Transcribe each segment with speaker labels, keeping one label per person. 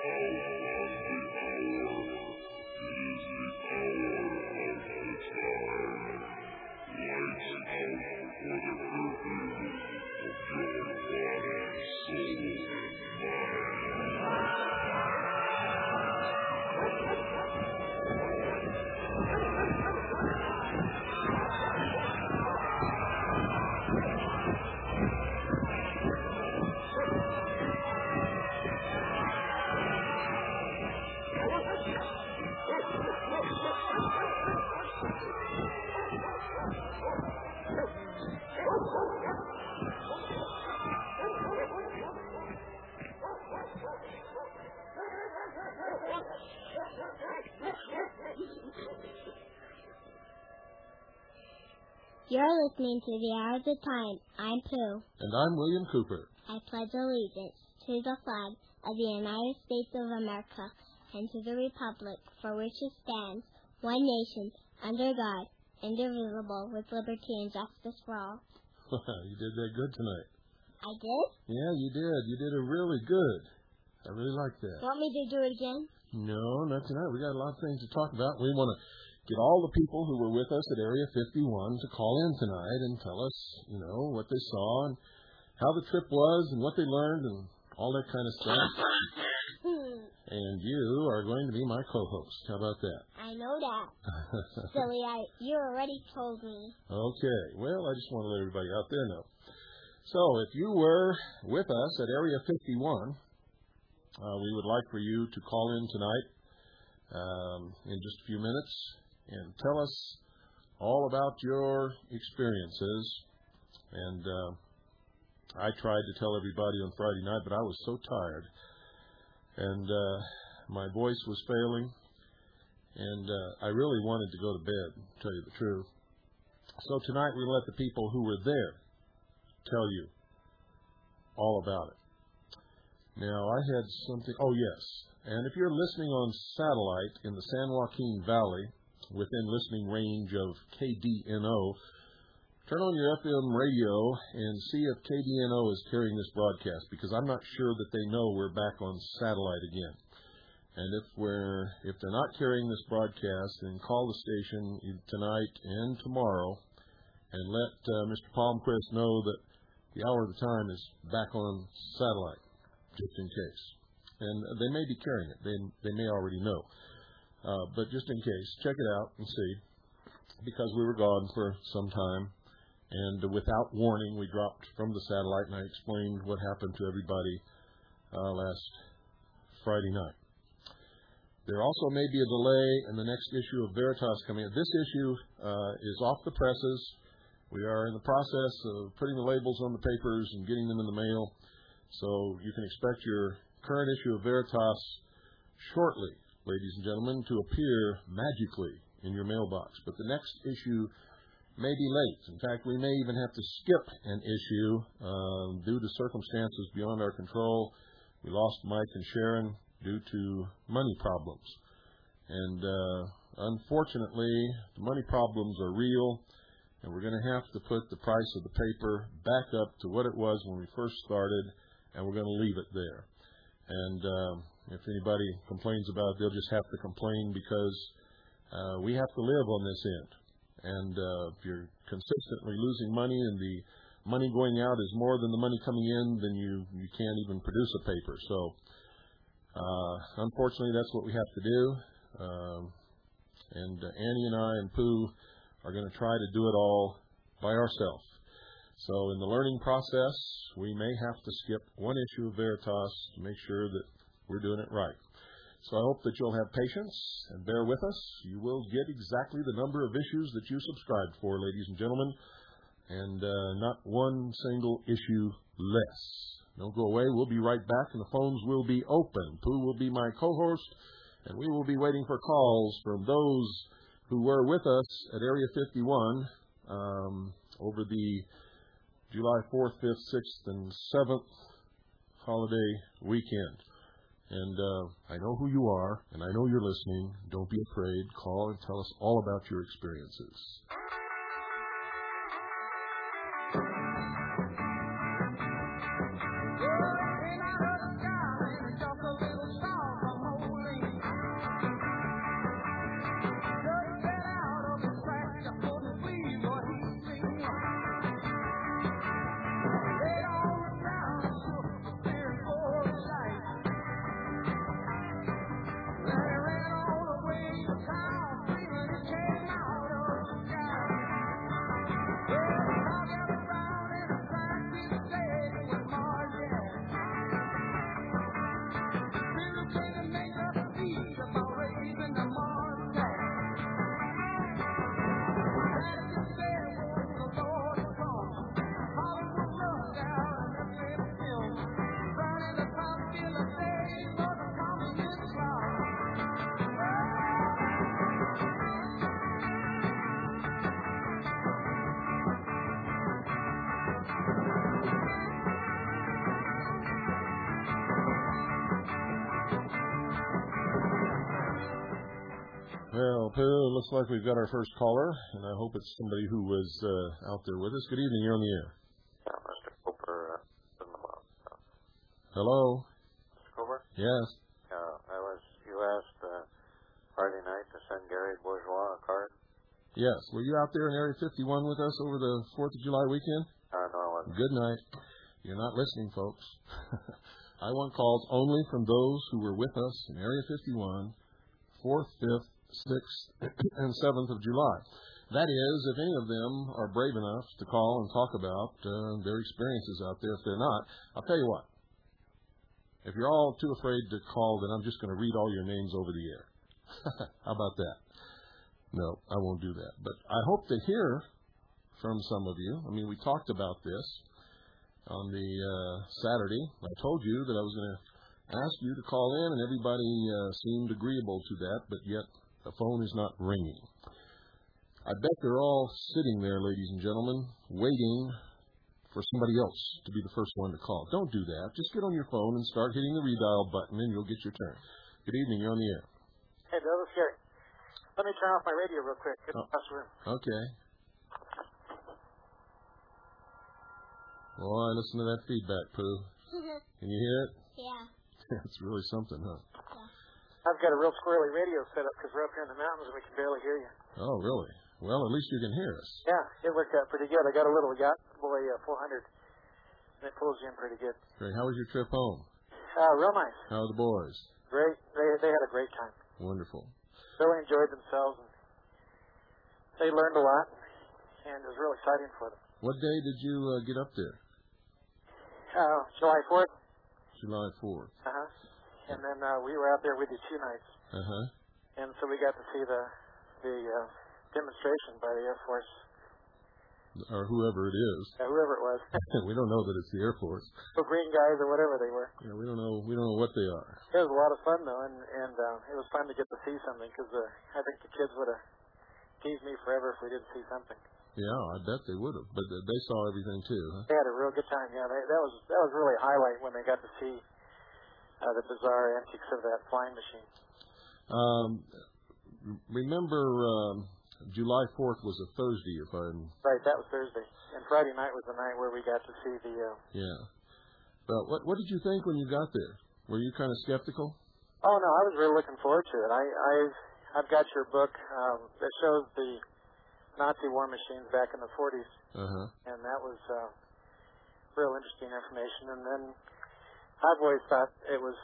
Speaker 1: You're listening to The Hour of the Time. I'm Pooh.
Speaker 2: And I'm William Cooper.
Speaker 1: I pledge allegiance to the flag of the United States of America and to the republic for which it stands, one nation, under God, indivisible, with liberty and justice for all.
Speaker 2: You did that good tonight.
Speaker 1: I did?
Speaker 2: Yeah, you did. You did it really good. I really like that.
Speaker 1: Want me to do it again?
Speaker 2: No, not tonight. We got a lot of things to talk about. We want to get all the people who were with us at Area 51 to call in tonight and tell us, what they saw and how the trip was and what they learned and all that kind of stuff. And you are going to be my co-host. How about that?
Speaker 1: I know that. Silly, you already told me.
Speaker 2: Okay. Well, I just want to let everybody out there know. So, if you were with us at Area 51, we would like for you to call in tonight in just a few minutes and tell us all about your experiences. And I tried to tell everybody on Friday night, but I was so tired. And my voice was failing. And I really wanted to go to bed, to tell you the truth. So tonight we'll let the people who were there tell you all about it. Now, I had something. Oh, yes. And if you're listening on satellite in the San Joaquin Valley, within listening range of KDNO, turn on your FM radio and see if KDNO is carrying this broadcast, because I'm not sure that they know we're back on satellite again. And if they're not carrying this broadcast, then call the station tonight and tomorrow and let Mr. Palmquist know that the Hour of the Time is back on satellite, just in case. And they may be carrying it. They may already know. But just in case, check it out and see, because we were gone for some time, and without warning, we dropped from the satellite, and I explained what happened to everybody last Friday night. There also may be a delay in the next issue of Veritas coming out. This issue is off the presses. We are in the process of putting the labels on the papers and getting them in the mail, so you can expect your current issue of Veritas shortly, ladies and gentlemen, to appear magically in your mailbox. But the next issue may be late. In fact, we may even have to skip an issue due to circumstances beyond our control. We lost Mike and Sharon due to money problems. And unfortunately, the money problems are real, and we're going to have to put the price of the paper back up to what it was when we first started, and we're going to leave it there. And if anybody complains about it, they'll just have to complain, because we have to live on this end. And if you're consistently losing money and the money going out is more than the money coming in, then you can't even produce a paper. So unfortunately, that's what we have to do. And Annie and I and Pooh are going to try to do it all by ourselves. So in the learning process, we may have to skip one issue of Veritas to make sure that we're doing it right. So I hope that you'll have patience and bear with us. You will get exactly the number of issues that you subscribed for, ladies and gentlemen, and not one single issue less. Don't go away. We'll be right back, and the phones will be open. Pooh will be my co-host, and we will be waiting for calls from those who were with us at Area 51 over the July 4th, 5th, 6th, and 7th holiday weekend. And I know who you are, and I know you're listening. Don't be afraid. Call and tell us all about your experiences. Pooh. It looks like we've got our first caller, and I hope it's somebody who was out there with us. Good evening. You're on the air.
Speaker 3: Yeah, Mr. Cooper.
Speaker 2: Hello?
Speaker 3: Mr. Cooper?
Speaker 2: Yes.
Speaker 3: You asked Friday night to send Gary Bourgeois a card?
Speaker 2: Yes. Were you out there in Area 51 with us over the 4th of July weekend?
Speaker 3: No, I wasn't.
Speaker 2: Good night. You're not listening, folks. I want calls only from those who were with us in Area 51, 4th, 5th, 6th, and 7th of July. That is, if any of them are brave enough to call and talk about their experiences out there. If they're not, I'll tell you what. If you're all too afraid to call, then I'm just going to read all your names over the air. How about that? No, I won't do that. But I hope to hear from some of you. I mean, we talked about this on the Saturday. I told you that I was going to ask you to call in, and everybody seemed agreeable to that, but yet the phone is not ringing. I bet they're all sitting there, ladies and gentlemen, waiting for somebody else to be the first one to call. Don't do that. Just get on your phone and start hitting the redial button, and you'll get your turn. Good evening. You're on the air.
Speaker 4: Hey, Bill, this is Gary. Let me turn off my radio real quick. Get across the room.
Speaker 2: Okay. Boy, listen to that feedback, Pooh. Can you hear it?
Speaker 1: Yeah.
Speaker 2: It's really something, huh?
Speaker 1: Yeah.
Speaker 4: I've got a real squirrely radio set up because we're up here in the mountains and we can barely hear you.
Speaker 2: Oh, really? Well, at least you can hear us.
Speaker 4: Yeah, it worked out pretty good. I got a little Yacht Boy 400, and it pulls you in pretty good.
Speaker 2: Great. How was your trip home?
Speaker 4: Real nice.
Speaker 2: How are the boys?
Speaker 4: Great. They had a great time.
Speaker 2: Wonderful.
Speaker 4: Really enjoyed themselves, and they learned a lot, and it was real exciting for them.
Speaker 2: What day did you get up there?
Speaker 4: July 4th.
Speaker 2: July 4th.
Speaker 4: Uh-huh. And then we were out there with you 2 nights.
Speaker 2: Uh-huh.
Speaker 4: And so we got to see the demonstration by the Air Force.
Speaker 2: Or whoever it is.
Speaker 4: Whoever it was.
Speaker 2: We don't know that it's the Air Force.
Speaker 4: The green guys or whatever they were.
Speaker 2: Yeah, we don't know what they are.
Speaker 4: It was a lot of fun though, and it was fun to get to see something because I think the kids would have teased me forever if we didn't see something.
Speaker 2: Yeah, I bet they would have. But they saw everything too, huh?
Speaker 4: They had a real good time. Yeah, that was really a highlight when they got to see the bizarre antics of that flying machine.
Speaker 2: Remember, July 4th was a Thursday, if I'm...
Speaker 4: Right, that was Thursday. And Friday night was the night where we got to see the...
Speaker 2: Yeah. But what did you think when you got there? Were you kind of skeptical?
Speaker 4: Oh, no, I was really looking forward to it. I've got your book that shows the Nazi war machines back in the 40s.
Speaker 2: Uh-huh.
Speaker 4: And that was real interesting information. And then I've always thought it was...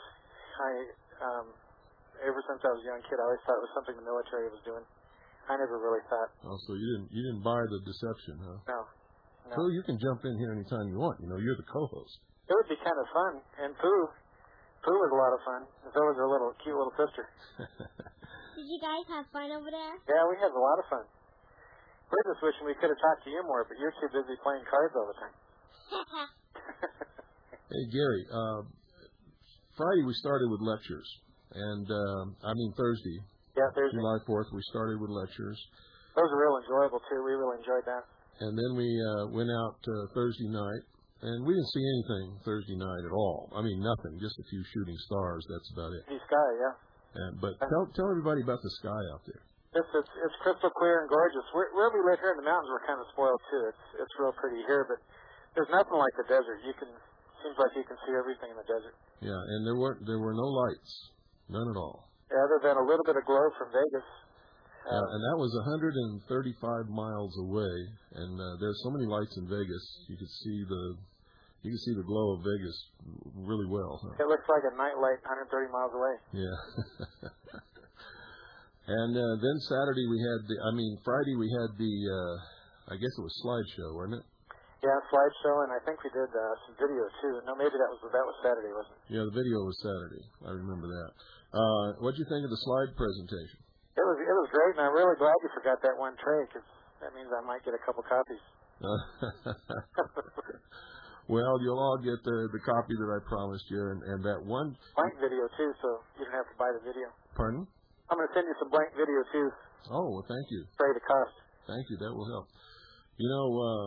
Speaker 4: ever since I was a young kid, I always thought it was something the military was doing. I never really thought.
Speaker 2: Oh, so you didn't buy the deception, huh?
Speaker 4: No.
Speaker 2: So you can jump in here anytime you want. You know, you're the co-host.
Speaker 4: It would be kind of fun. And Pooh was a lot of fun. And so was her cute little sister.
Speaker 1: Did you guys have fun over there?
Speaker 4: Yeah, we had a lot of fun. We're just wishing we could have talked to you more, but you're too busy playing cards all the time.
Speaker 2: Hey, Gary, Friday we started with lectures. And, Thursday.
Speaker 4: Yeah, Thursday.
Speaker 2: July 4th, we started with lectures.
Speaker 4: Those were real enjoyable, too. We really enjoyed that.
Speaker 2: And then we went out Thursday night, and we didn't see anything Thursday night at all. I mean, nothing, just a few shooting stars. That's about it.
Speaker 4: The sky, yeah.
Speaker 2: But tell everybody about the sky out there.
Speaker 4: It's crystal clear and gorgeous. Where we live here in the mountains, we're kind of spoiled, too. It's real pretty here, but there's nothing like the desert. Seems like you can see everything in the desert.
Speaker 2: Yeah, and there were no lights. None at all.
Speaker 4: Other than a little bit of glow from Vegas.
Speaker 2: And that was 135 miles away, and there's so many lights in Vegas, you could see the glow of Vegas really well. Huh?
Speaker 4: It looks like a night light 130 miles away.
Speaker 2: Yeah. And then Saturday Friday we had the, I guess it was slideshow, wasn't it?
Speaker 4: Yeah, slideshow, and I think we did some video too. No, maybe that was Saturday, wasn't it?
Speaker 2: Yeah, the video was Saturday. I remember that. What did you think of the slide presentation?
Speaker 4: It was great, and I'm really glad you forgot that one tray, because that means I might get a couple copies.
Speaker 2: Well, you'll all get the copy that I promised you, and that one...
Speaker 4: Blank video, too, so you don't have to buy the video.
Speaker 2: Pardon?
Speaker 4: I'm going to send you some blank video, too.
Speaker 2: Oh, well, thank you.
Speaker 4: Afraid of cost.
Speaker 2: Thank you. That will help. You know,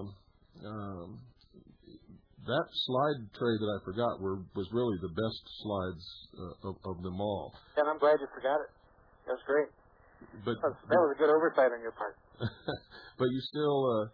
Speaker 2: that slide tray that I forgot was really the best slides of them all.
Speaker 4: And I'm glad you forgot it. That's great.
Speaker 2: but
Speaker 4: that was a good oversight on your part.
Speaker 2: but you still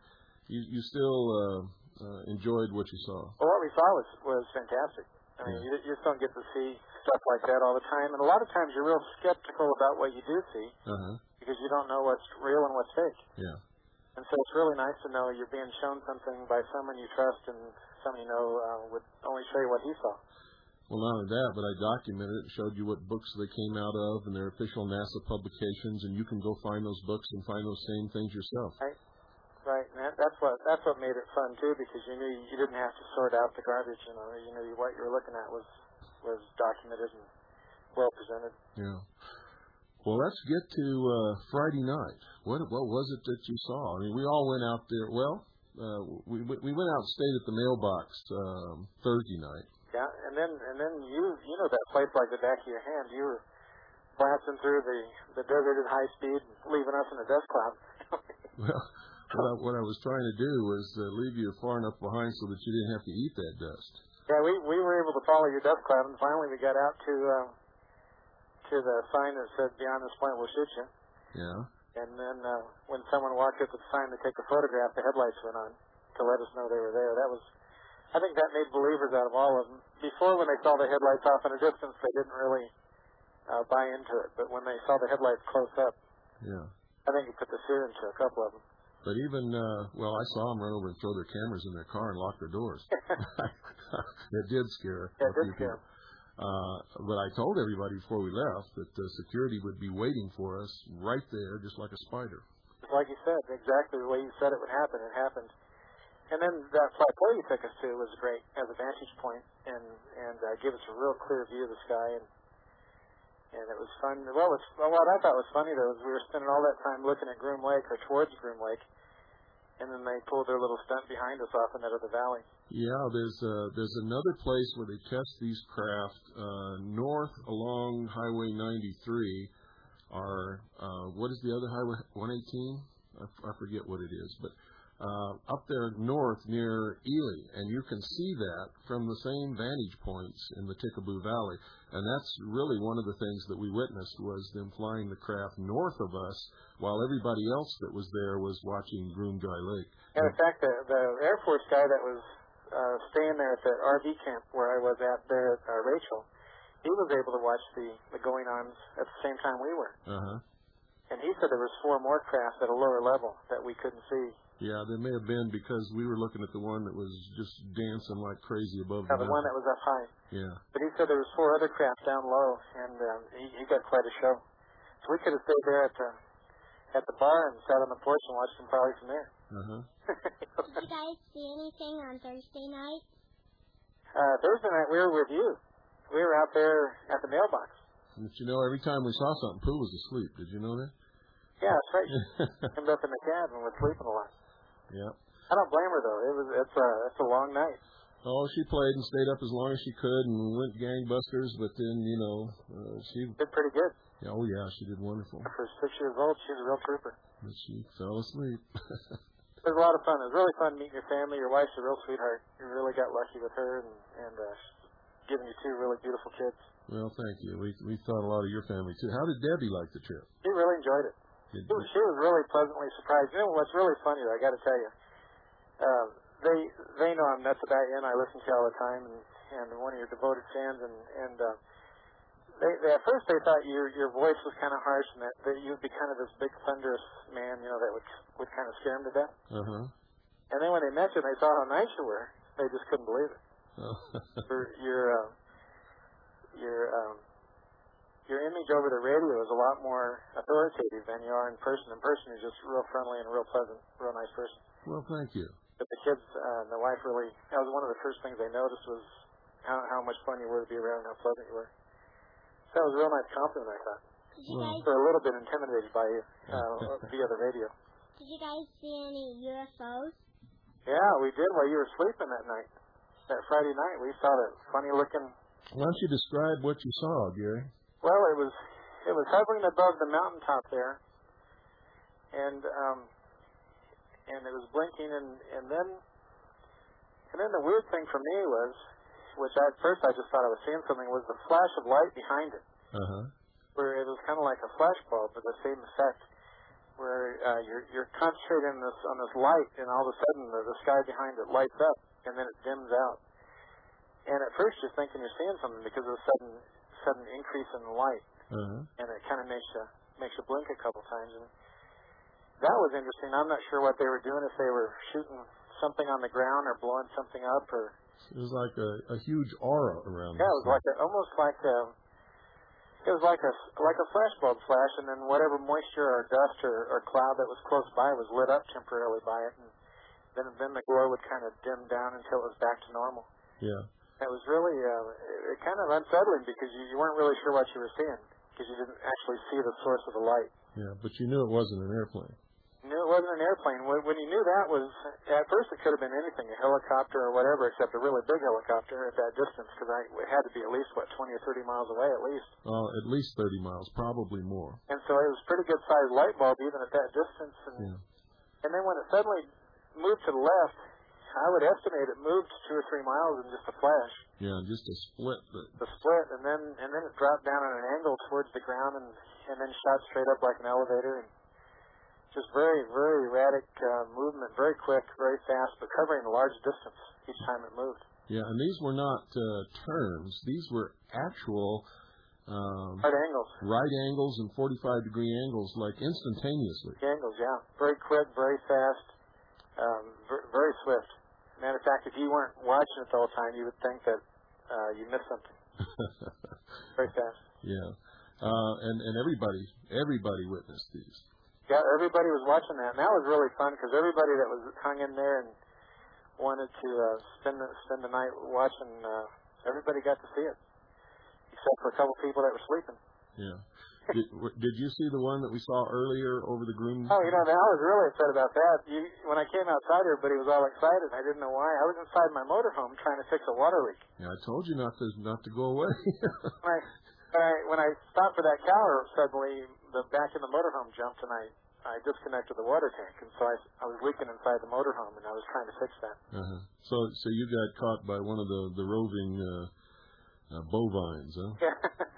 Speaker 2: enjoyed what you saw.
Speaker 4: Well, what we saw was fantastic. I mean, you just don't get to see stuff like that all the time, and a lot of times you're real skeptical about what you do see because you don't know what's real and what's fake.
Speaker 2: Yeah.
Speaker 4: And so it's really nice to know you're being shown something by someone you trust and someone you know would only show you what he saw.
Speaker 2: Well, not only that, but I documented it and showed you what books they came out of and their official NASA publications, and you can go find those books and find those same things yourself.
Speaker 4: Right, and that's what made it fun too, because you knew you didn't have to sort out the garbage. You knew what you were looking at was documented and well presented.
Speaker 2: Yeah. Well, let's get to Friday night. What was it that you saw? I mean, we all went out there. Well, we went out and stayed at the mailbox Thursday night.
Speaker 4: Yeah, and then you know that place like the back of your hand. You were blasting through the desert at high speed, leaving us in a dust cloud.
Speaker 2: Well, what I was trying to do was leave you far enough behind so that you didn't have to eat that dust.
Speaker 4: Yeah, we were able to follow your dust cloud, and finally we got out to the sign that said, "Beyond this point, we'll shoot you." Yeah. And then when someone walked up to the sign to take a photograph, the headlights went on to let us know they were there. I think that made believers out of all of them. Before, when they saw the headlights off in a distance, they didn't really buy into it. But when they saw the headlights close up, I think it put the fear into a couple of them.
Speaker 2: But even, I saw them run over and throw their cameras in their car and lock their doors. It did scare a few people. But I told everybody before we left that security would be waiting for us right there, just like a spider.
Speaker 4: Like you said, exactly the way you said it would happen. It happened. And then that plateau you took us to was great as a vantage point and gave us a real clear view of the sky. And it was fun. Well, what I thought was funny, though, is we were spending all that time looking at Groom Lake or towards Groom Lake, and then they pulled their little stunt behind us off in the other valley. Yeah,
Speaker 2: there's another place where they test these craft north along Highway 93. What is the other highway? 118? I forget what it is, but up there north near Ely, and you can see that from the same vantage points in the Tickaboo Valley. And that's really one of the things that we witnessed was them flying the craft north of us while everybody else that was there was watching Groom Dry Lake.
Speaker 4: And in fact, the Air Force guy that was staying there at the RV camp where I was at there at Rachel, he was able to watch the going-ons at the same time we were. And he said there was 4 more craft at a lower level that we couldn't see.
Speaker 2: Yeah, there may have been because we were looking at the one that was just dancing like crazy above
Speaker 4: the one that was up high.
Speaker 2: Yeah.
Speaker 4: But he said there was 4 other craft down low, and he got quite a show. So we could have stayed there at the bar and sat on the porch and watched them probably from there.
Speaker 1: Did you guys see anything on Thursday night?
Speaker 4: Thursday night we were with you. We were out there at the mailbox.
Speaker 2: But every time we saw something, Pooh was asleep. Did you know that?
Speaker 4: Yeah, that's right. She came up in the cab and was sleeping a lot.
Speaker 2: Yeah.
Speaker 4: I don't blame her though. It's a long night.
Speaker 2: Oh, she played and stayed up as long as she could and went gangbusters, but then she
Speaker 4: did pretty good.
Speaker 2: Oh yeah, she did wonderful.
Speaker 4: For 6 years old, she's a real trooper.
Speaker 2: But she fell asleep.
Speaker 4: It was a lot of fun. It was really fun meeting your family. Your wife's a real sweetheart. You really got lucky with her and giving you 2 really beautiful kids.
Speaker 2: Well, thank you. We thought a lot of your family too. How did Debbie like the trip?
Speaker 4: She really enjoyed it. She was really pleasantly surprised. You know what's really funny, though, I got to tell you, they know I'm nuts about you, and I listen to you all the time, and one of your devoted fans, and they at first they thought your voice was kind of harsh, and that you'd be kind of this big thunderous man, that would kind of scare them to death. And then when they met you and they saw how nice you were, they just couldn't believe it. Your image over the radio is a lot more authoritative than you are in person. In person, you're just real friendly and real pleasant, real nice person.
Speaker 2: Well, thank you.
Speaker 4: But the kids and the wife really, that was one of the first things they noticed was how much fun you were to be around and how pleasant you were. So that was a real nice compliment, I thought. They're a little bit intimidated by you via the radio.
Speaker 1: Did you guys see any UFOs?
Speaker 4: Yeah, we did while you were sleeping that night. That Friday night, we saw that funny-looking...
Speaker 2: Why don't you describe what you saw, Gary?
Speaker 4: Well, it was hovering above the mountaintop there, and it was blinking, and then the weird thing for me was, which at first I just thought I was seeing something, was the flash of light behind it. where it was kind of like a flash bulb, but the same effect, where you're concentrating on this light, and all of a sudden the sky behind it lights up, and then it dims out. And at first you're thinking you're seeing something because of the sudden increase in the light, and it kind of makes you blink a couple times. And that was interesting. I'm not sure what they were doing, if they were shooting something on the ground or blowing something up, or
Speaker 2: it was like a huge aura around.
Speaker 4: Yeah, it was like almost like it was like a flashbulb flash, and then whatever moisture or dust or cloud that was close by was lit up temporarily by it, and then the glow would kind of dim down until it was back to normal.
Speaker 2: Yeah.
Speaker 4: It was really kind of unsettling because you weren't really sure what you were seeing because you didn't actually see the source of the light.
Speaker 2: Yeah, but you knew it wasn't an airplane.
Speaker 4: You knew it wasn't an airplane. When you knew that was, at first it could have been anything, a helicopter or whatever, except a really big helicopter at that distance, because it had to be at least, 20 or 30 miles away at least.
Speaker 2: At least 30 miles, probably more.
Speaker 4: And so it was a pretty good-sized light bulb even at that distance. And then when it suddenly moved to the left, I would estimate it moved 2 or 3 miles in just a flash.
Speaker 2: Yeah, just a split.
Speaker 4: The split, and then it dropped down at an angle towards the ground, and then shot straight up like an elevator, and just very, very erratic movement, very quick, very fast, but covering a large distance each time it moved.
Speaker 2: Yeah, and these were not turns; these were actual
Speaker 4: right
Speaker 2: angles and 45-degree angles, like instantaneously.
Speaker 4: Angles, yeah, very quick, very fast, very swift. Matter of fact, if you weren't watching it the whole time, you would think that you missed something. Very fast.
Speaker 2: Yeah, and everybody witnessed these.
Speaker 4: Yeah, everybody was watching that, and that was really fun because everybody that was hung in there and wanted to spend the night watching, everybody got to see it, except for a couple people that were sleeping.
Speaker 2: Yeah. Did you see the one that we saw earlier over the groom?
Speaker 4: Oh, I was really upset about that. When I came outside, everybody was all excited. I didn't know why. I was inside my motorhome trying to fix a water leak.
Speaker 2: Yeah, I told you not to go away.
Speaker 4: When I stopped for that cow, suddenly the back of the motorhome jumped, and I disconnected the water tank, and so I was leaking inside the motorhome, and I was trying to fix that.
Speaker 2: So you got caught by one of the roving bovines, huh?
Speaker 4: Yeah.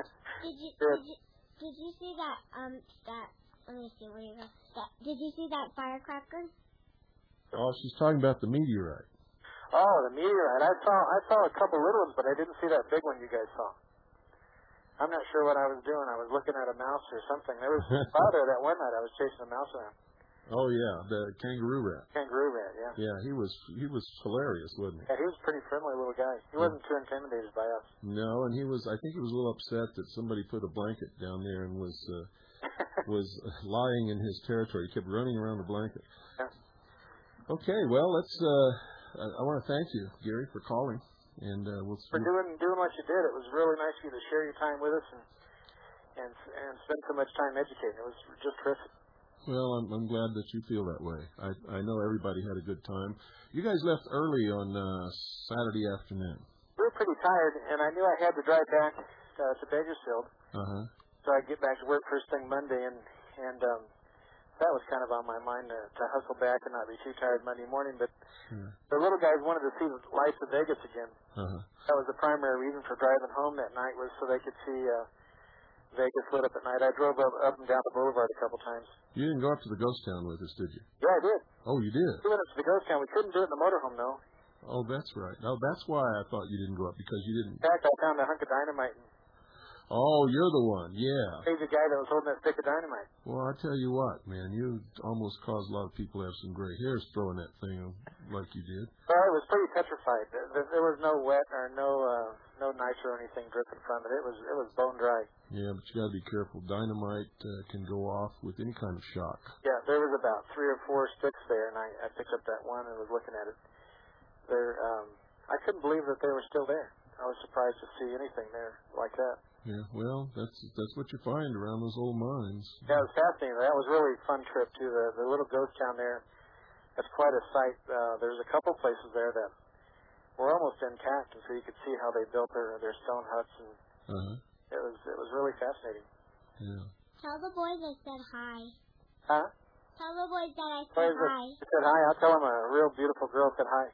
Speaker 1: Did you see that? Let me see where you go. Did you see that firecracker?
Speaker 2: Oh, she's talking about the meteorite.
Speaker 4: Oh, the meteorite. I saw a couple little ones, but I didn't see that big one you guys saw. I'm not sure what I was doing. I was looking at a mouse or something. There was father that one night I was chasing a mouse around.
Speaker 2: Oh yeah, the kangaroo rat.
Speaker 4: Kangaroo rat, yeah.
Speaker 2: Yeah, he was hilarious, wasn't he?
Speaker 4: Yeah, he was a pretty friendly little guy. He wasn't too intimidated by us.
Speaker 2: No, and I think he was a little upset that somebody put a blanket down there and was lying in his territory. He kept running around the blanket. Yeah. Okay, well I want to thank you, Gary, for calling. And
Speaker 4: for doing what you did. It was really nice of you to share your time with us and spend so much time educating. It was just terrific.
Speaker 2: Well, I'm glad that you feel that way. I know everybody had a good time. You guys left early on Saturday afternoon.
Speaker 4: We were pretty tired, and I knew I had to drive back to Bakersfield. So I'd get back to work first thing Monday, and that was kind of on my mind to hustle back and not be too tired Monday morning. But the little guys wanted to see the lights of Vegas again. That was the primary reason for driving home that night, was so they could see Vegas lit up at night. I drove up and down the boulevard a couple times.
Speaker 2: You didn't go up to the ghost town with us, did you?
Speaker 4: Yeah, I did.
Speaker 2: Oh, you did?
Speaker 4: We went up to the ghost town. We couldn't do it in the motorhome, though.
Speaker 2: Oh, that's right. Oh, that's why I thought you didn't go up, because you didn't.
Speaker 4: In fact, I found a hunk of dynamite.
Speaker 2: Oh, you're the one, yeah.
Speaker 4: He's the guy that was holding that stick of dynamite.
Speaker 2: Well, I tell you what, man, you almost caused a lot of people to have some gray hairs throwing that thing like you did.
Speaker 4: Well, it was pretty petrified. There was no wet or no nitre or anything dripping from it. It was bone dry.
Speaker 2: Yeah, but you got to be careful. Dynamite can go off with any kind of shock.
Speaker 4: Yeah, there was about 3 or 4 sticks there, and I picked up that one and was looking at it. I couldn't believe that they were still there. I was surprised to see anything there like that.
Speaker 2: Yeah, well, that's what you find around those old mines.
Speaker 4: Yeah, it was fascinating. That was really a fun trip, too. The little ghost town there, that's quite a sight. There's a couple places there that were almost intact, and so you could see how they built their stone huts, and it was really fascinating.
Speaker 2: Yeah.
Speaker 1: Tell the boys I said hi.
Speaker 4: Huh?
Speaker 1: Tell the boys that I said hi.
Speaker 4: You said hi? I'll tell them a real beautiful girl said hi.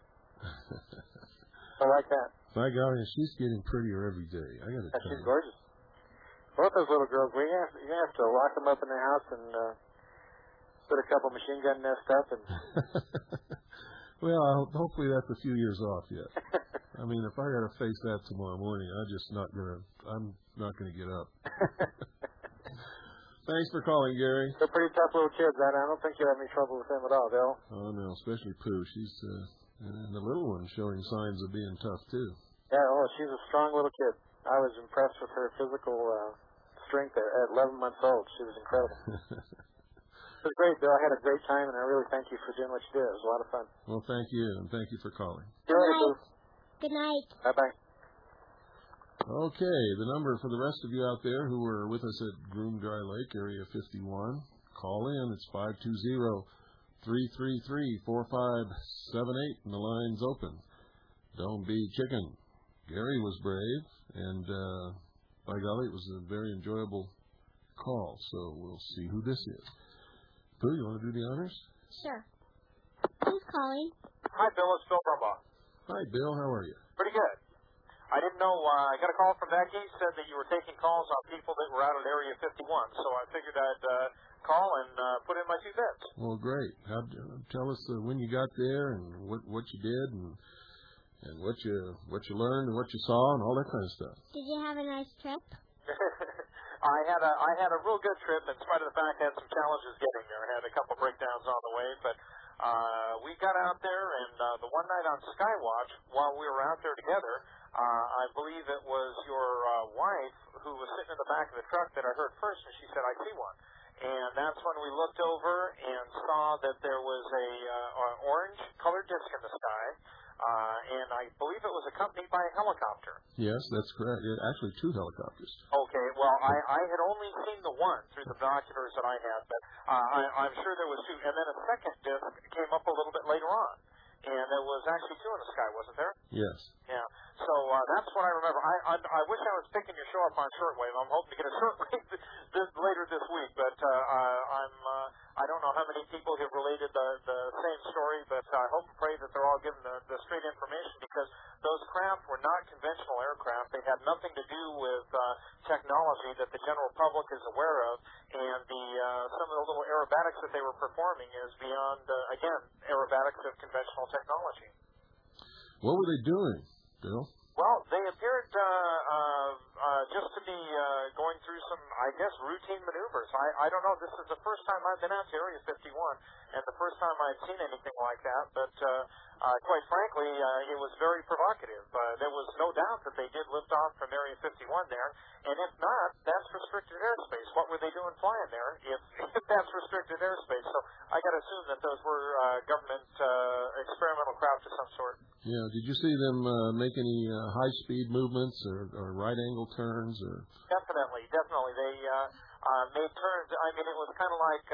Speaker 4: I like that.
Speaker 2: By golly, she's getting prettier every day. I got to tell you.
Speaker 4: She's gorgeous. Both those little girls, you have to lock them up in the house and put a couple machine gun nests up. And
Speaker 2: well, hopefully that's a few years off yet. I mean, if I got to face that tomorrow morning, I'm not gonna get up. Thanks for calling, Gary.
Speaker 4: They're pretty tough little kids. I don't think you'll have any trouble with them at all, Bill.
Speaker 2: Oh no, especially Pooh. She's and the little one showing signs of being tough too.
Speaker 4: Yeah, she's a strong little kid. I was impressed with her physical strength at 11 months old. She was incredible. It was great, Bill. I had a great time, and I really thank you for doing what you did. It was a lot of fun.
Speaker 2: Well, thank you, and thank you for calling.
Speaker 1: Good night. Good night.
Speaker 4: Bye-bye.
Speaker 2: Okay, the number for the rest of you out there who were with us at Groom Dry Lake, Area 51, call in. It's 520-333-4578, and the line's open. Don't be chicken. Gary was brave, and by golly, it was a very enjoyable call, so we'll see who this is. Pooh, you want to do the honors?
Speaker 1: Sure. Who's calling?
Speaker 5: Hi, Bill. It's Bill Brumbaugh.
Speaker 2: Hi, Bill. How are you?
Speaker 5: Pretty good. I didn't know. I got a call from Becky. Said that you were taking calls on people that were out at Area 51. So I figured I'd call and put in my 2 bits.
Speaker 2: Well, great. Tell us when you got there and what you did and what you learned and what you saw and all that kind of stuff.
Speaker 1: Did you have a nice trip?
Speaker 5: I had a real good trip in spite of the fact I had some challenges getting there. I had a couple breakdowns on the way, but we got out there, and the one night on Skywatch, while we were out there together, I believe it was your wife who was sitting in the back of the truck that I heard first, and she said, "I see one." And that's when we looked over and saw that there was an orange-colored disc in the sky, and I believe it was accompanied by a helicopter.
Speaker 2: Yes, that's correct. Actually, 2 helicopters.
Speaker 5: Okay, well, I had only seen the one through the binoculars that I had, but I'm sure there was 2. And then a second disc came up a little bit later on, and there was actually 2 in the sky, wasn't there?
Speaker 2: Yes.
Speaker 5: Yeah. So that's what I remember. I wish I was picking your show up on shortwave. I'm hoping to get a shortwave later this week, but I don't know how many people have related the same story, but I hope and pray that they're all given the straight information, because those craft were not conventional aircraft. They had nothing to do with technology that the general public is aware of, and some of the little aerobatics that they were performing is beyond, again, aerobatics of conventional technology.
Speaker 2: What were they doing, Bill?
Speaker 5: Well, they appeared just to be going through some, I guess, routine maneuvers. I don't know. This is the first time I've been out to Area 51, and the first time I'd seen anything like that. But quite frankly, it was very provocative. There was no doubt that they did lift off from Area 51 there, and if not, that's restricted airspace. What were they doing flying there if that's restricted airspace? So I got to assume that those were government experimental craft of some sort.
Speaker 2: Yeah. Did you see them make any high-speed movements or right-angle turns? Or
Speaker 5: Definitely. They made turns. I mean, it was kind of like,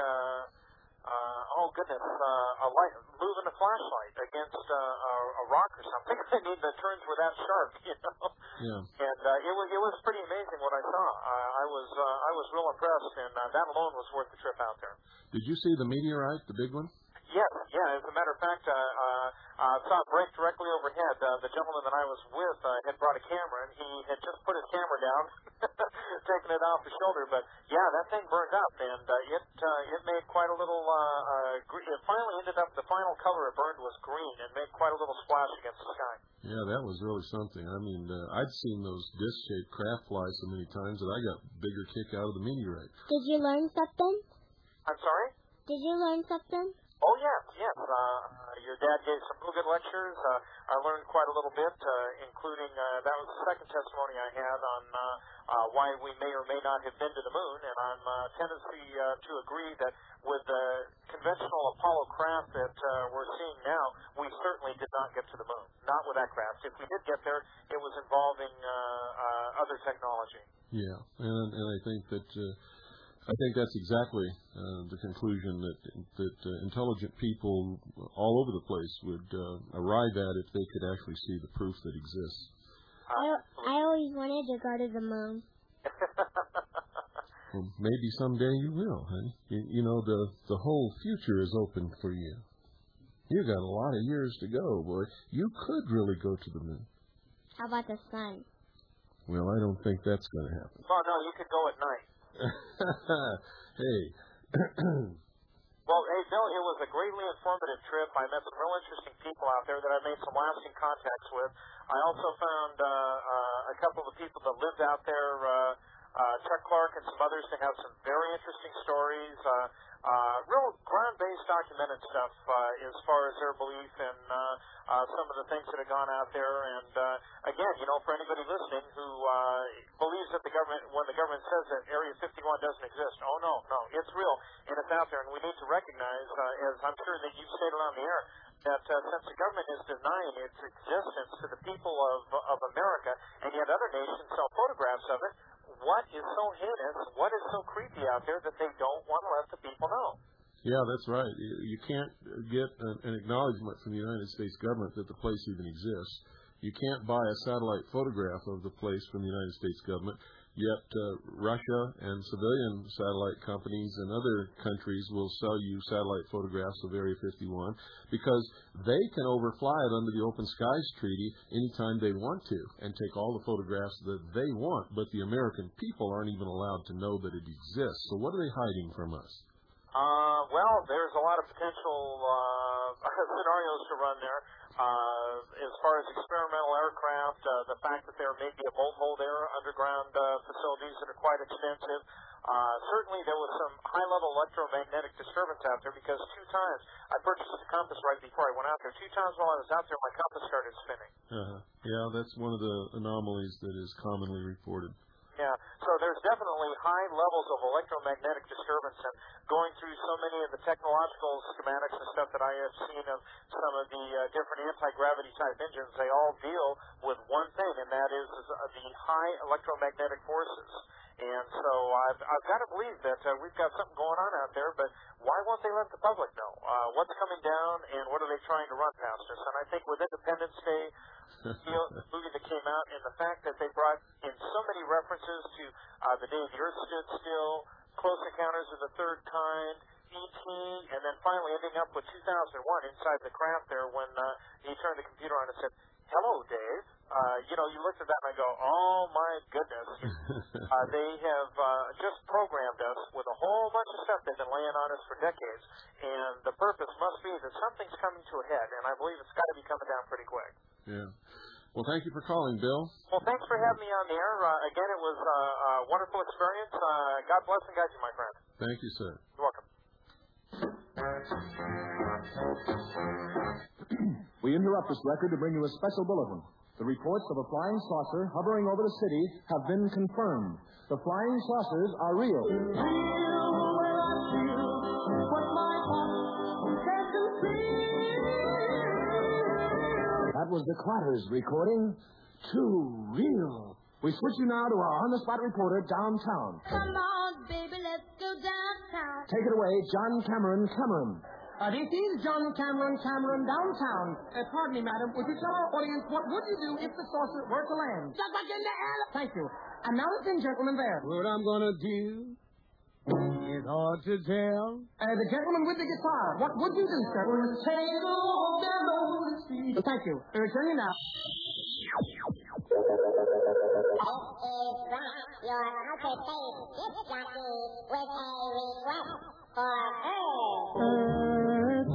Speaker 5: a light, moving a flashlight against a rock or something. I mean, the turns were that sharp, you know.
Speaker 2: Yeah.
Speaker 5: And it was pretty amazing what I saw. I was real impressed, and that alone was worth the trip out there.
Speaker 2: Did you see the meteorite, the big one?
Speaker 5: Yes, yeah. As a matter of fact, I saw it break directly overhead. The gentleman that I was with had brought a camera, and he had just put his camera down, taking it off his shoulder. But yeah, that thing burned up, and it made quite a little. It finally ended up. The final color it burned was green, and made quite a little splash against the sky.
Speaker 2: Yeah, that was really something. I mean, I'd seen those disc-shaped craft fly so many times that I got a bigger kick out of the meteorite.
Speaker 1: Did you learn something?
Speaker 5: I'm sorry?
Speaker 1: Did you learn something?
Speaker 5: Oh, yes. Your dad gave some real good lectures. I learned quite a little bit, including that was the second testimony I had on why we may or may not have been to the moon, and I'm tendency to agree that with the conventional Apollo craft that we're seeing now, we certainly did not get to the moon. Not with that craft. If we did get there, it was involving other technology.
Speaker 2: Yeah, and I think that that's exactly the conclusion that intelligent people all over the place would arrive at if they could actually see the proof that exists.
Speaker 1: I always wanted to go to the moon.
Speaker 2: Well, maybe someday you will, honey. You know, the whole future is open for you. You got a lot of years to go, boy. You could really go to the moon.
Speaker 1: How about the sun?
Speaker 2: Well, I don't think that's going to happen.
Speaker 5: Well, no, you could go at night.
Speaker 2: Hey.
Speaker 5: Well, hey, Bill, it was a greatly informative trip. I met some real interesting people out there that I made some lasting contacts with. I also found a couple of people that lived out there, Chuck Clark and some others that have some very interesting stories, real ground-based documented stuff as far as their belief in some of the things that have gone out there. And again, you know, for anybody listening who believes that the government, when the government says that Area 51 doesn't exist, oh no, it's real and it's out there, and we need to recognize, as I'm sure that you've stated on the air, that since the government is denying its existence to the people of America, and yet other nations sell photographs of it, what is so heinous, what is so creepy out there that they don't want to let the people know?
Speaker 2: Yeah, that's right. You can't get an acknowledgement from the United States government that the place even exists. You can't buy a satellite photograph of the place from the United States government, yet Russia and civilian satellite companies and other countries will sell you satellite photographs of Area 51 because they can overfly it under the Open Skies Treaty anytime they want to and take all the photographs that they want, but the American people aren't even allowed to know that it exists. So what are they hiding from us?
Speaker 5: Well, there's a lot of potential scenarios to run there. As far as experimental aircraft, the fact that there may be a bolt hole there, underground facilities that are quite extensive. Certainly there was some high-level electromagnetic disturbance out there because 2 times, I purchased a compass right before I went out there. 2 times while I was out there, my compass started spinning.
Speaker 2: Yeah, that's one of the anomalies that is commonly reported.
Speaker 5: Yeah, so there's definitely high levels of electromagnetic disturbance, and going through so many of the technological schematics and stuff that I have seen of some of the different anti-gravity type engines, they all deal with one thing, and that is the high electromagnetic forces. And so I've got to believe that we've got something going on out there, but why won't they let the public know? What's coming down, and what are they trying to run past us? And I think with Independence Day, the movie that came out, and the fact that they brought in so many references to the day the Earth stood still, Close Encounters of the Third Kind, E.T., and then finally ending up with 2001 inside the craft there when he turned the computer on and said, "Hello, Dave." You know, you looked at that and I go, oh my goodness. They have just programmed us with a whole bunch of stuff they've been laying on us for decades, and the purpose must be that something's coming to a head, and I believe it's got to be coming down pretty quick.
Speaker 2: Yeah. Well, thank you for calling, Bill.
Speaker 5: Well, thanks for having me on the air. Again, it was a wonderful experience. God bless and guide you, my friend.
Speaker 2: Thank you, sir.
Speaker 5: You're welcome.
Speaker 6: We interrupt this record to bring you a special bulletin. The reports of a flying saucer hovering over the city have been confirmed. The flying saucers are real. That was the Clatters recording Too Real. We switch you now to our on-the-spot reporter downtown.
Speaker 7: Come on, baby, let's go downtown.
Speaker 6: Take it away, John Cameron.
Speaker 8: This is John Cameron downtown. Pardon me, madam. Would you tell our audience what would you do if the saucer were to land?
Speaker 7: Just like in the air.
Speaker 8: Thank you. And now the thin gentleman there.
Speaker 9: What I'm gonna do is hard to tell.
Speaker 8: The gentleman with the guitar. What would you do, sir? Thank you. Return you now.
Speaker 1: Your outer-space disc jockey with a request for
Speaker 8: Earth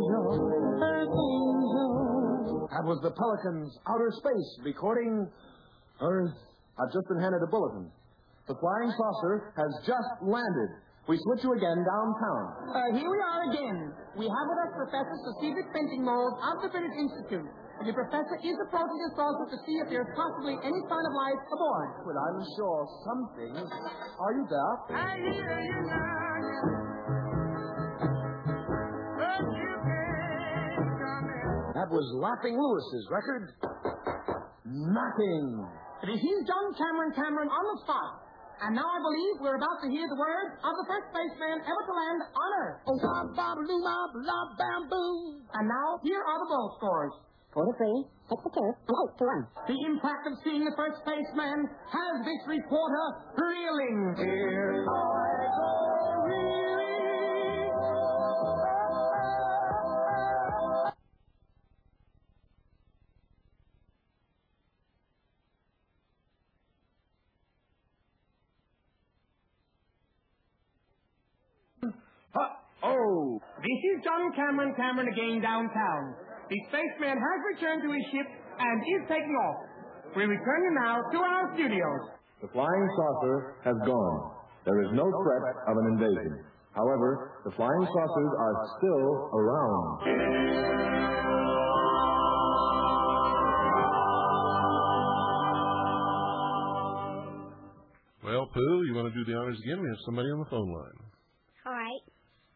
Speaker 8: Angel.
Speaker 6: That was the Pelicans' Outer Space recording Earth. I've just been handed a bulletin. The flying saucer has just landed. We switch you again downtown.
Speaker 8: Here we are again. We have with us Professor Cecilia Fintingmold of the British Institute. The professor is approaching the saucer to see if there's possibly any sign of life aboard.
Speaker 6: But I'm sure something. Are you there?
Speaker 9: I hear you now, but you can't come in.
Speaker 6: That was Laughing Lewis's record. Knocking.
Speaker 8: This is John Cameron on the spot. And now I believe we're about to hear the words of the first spaceman ever to land on Earth. And now, here are the bowl scores.
Speaker 1: 4-3, 6-2, and 8-1.
Speaker 8: The impact of seeing the first spaceman has this reporter reeling.
Speaker 9: Here I go
Speaker 6: Oh!
Speaker 8: This is John Cameron again downtown. The spaceman has returned to his ship and is taking off. We return you now to our studios.
Speaker 6: The flying saucer has gone. There is no threat of an invasion. However, the flying saucers are still around.
Speaker 2: Well, Pooh, you want to do the honors again? We have somebody on the phone line.
Speaker 1: All right.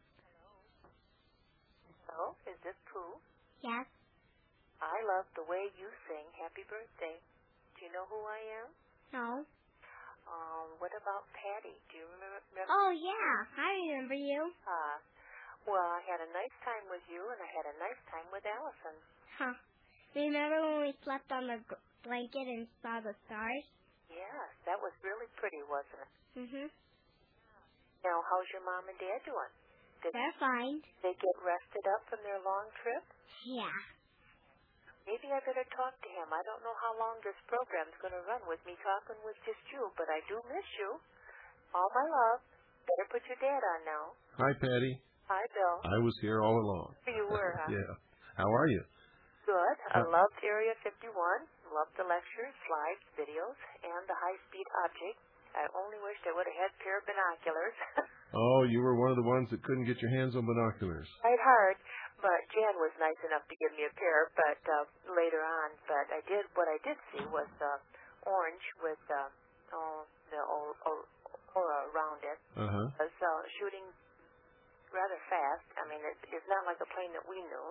Speaker 10: Hello, is this Pooh?
Speaker 1: Yes.
Speaker 10: I love the way you sing Happy Birthday. Do you know who I am?
Speaker 1: No.
Speaker 10: What about Patty? Do you remember?
Speaker 1: Oh, yeah. I remember you.
Speaker 10: Well, I had a nice time with you, and I had a nice time with Allison.
Speaker 1: Huh. Remember when we slept on the blanket and saw the stars?
Speaker 10: Yes, that was really pretty, wasn't it?
Speaker 1: Mm-hmm.
Speaker 10: Now, how's your mom and dad doing?
Speaker 1: They're fine.
Speaker 10: They get rested up from their long trip?
Speaker 1: Yeah.
Speaker 10: Maybe I better talk to him. I don't know how long this program's going to run with me talking with just you, but I do miss you. All my love. Better put your dad on now.
Speaker 2: Hi, Patty.
Speaker 10: Hi, Bill.
Speaker 2: I was here all along.
Speaker 10: You were, huh?
Speaker 2: Yeah. How are you?
Speaker 10: Good. I loved Area 51. Loved the lectures, slides, videos, and the high-speed object. I only wished I would have had a pair of binoculars.
Speaker 2: Oh, you were one of the ones that couldn't get your hands on binoculars.
Speaker 10: Tried hard. But Jan was nice enough to give me a pair, but later on. But what I did see was orange with the aura around it.
Speaker 2: Uh-huh.
Speaker 10: It was shooting rather fast. I mean, it's not like a plane that we knew.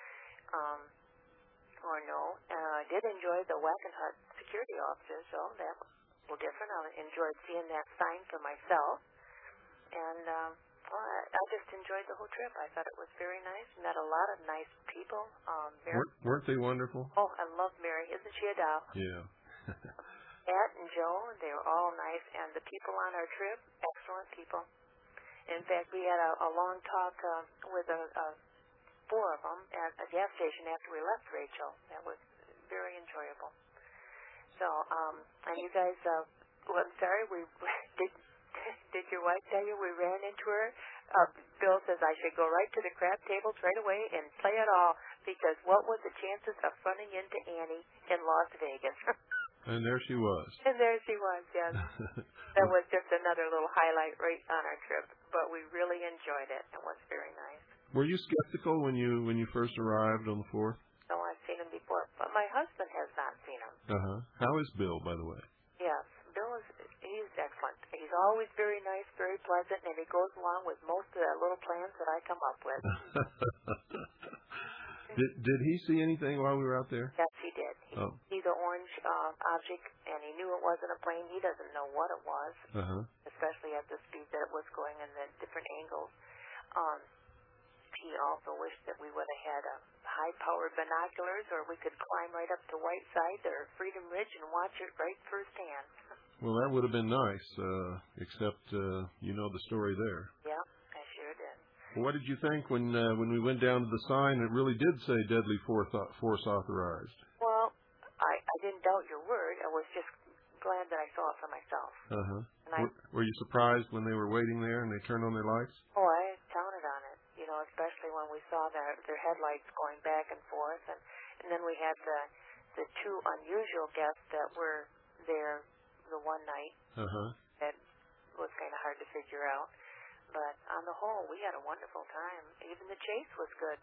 Speaker 10: I did enjoy the Wackenhut security officer, so that was a little different. I enjoyed seeing that sign for myself. And I just enjoyed the whole trip. I thought it was very nice. Met a lot of nice people.
Speaker 2: Weren't they wonderful?
Speaker 10: Oh, I love Mary. Isn't she a doll?
Speaker 2: Yeah.
Speaker 10: Pat and Joe, they were all nice. And the people on our trip, excellent people. In fact, we had a long talk with four of them at a gas station after we left Rachel. That was very enjoyable. So, and you guys, I'm sorry, we did your wife tell you we ran into her? Bill says I should go right to the crab tables right away and play it all, because what were the chances of running into Annie in Las Vegas?
Speaker 2: And there she was.
Speaker 10: And there she was, yes. That was just another little highlight right on our trip, but we really enjoyed it. It was very nice.
Speaker 2: Were you skeptical when you first arrived on the 4th?
Speaker 10: No, I've seen him before, but my husband has not seen him.
Speaker 2: Uh-huh. How is Bill, by the way?
Speaker 10: Yes, Bill he's excellent. He's always very nice, very pleasant, and he goes along with most of the little plans that I come up with.
Speaker 2: Did he see anything while we were out there?
Speaker 10: Yes, he did. He see the orange object, and he knew it wasn't a plane. He doesn't know what it was, especially at the speed that it was going and the different angles. He also wished that we would have had high-powered binoculars, or we could climb right up to Whiteside or Freedom Ridge and watch it right firsthand.
Speaker 2: Well, that would have been nice, except you know the story there.
Speaker 10: Yeah, I sure did.
Speaker 2: Well, what did you think when we went down to the sign? It really did say deadly force authorized.
Speaker 10: Well, I didn't doubt your word. I was just glad that I saw it for myself.
Speaker 2: And were you surprised when they were waiting there and they turned on their lights?
Speaker 10: Oh, I counted on it. You know, especially when we saw their headlights going back and forth, and then we had the two unusual guests that were there the one night. That was kind of hard to figure out, but on the whole, we had a wonderful time. Even the chase was good.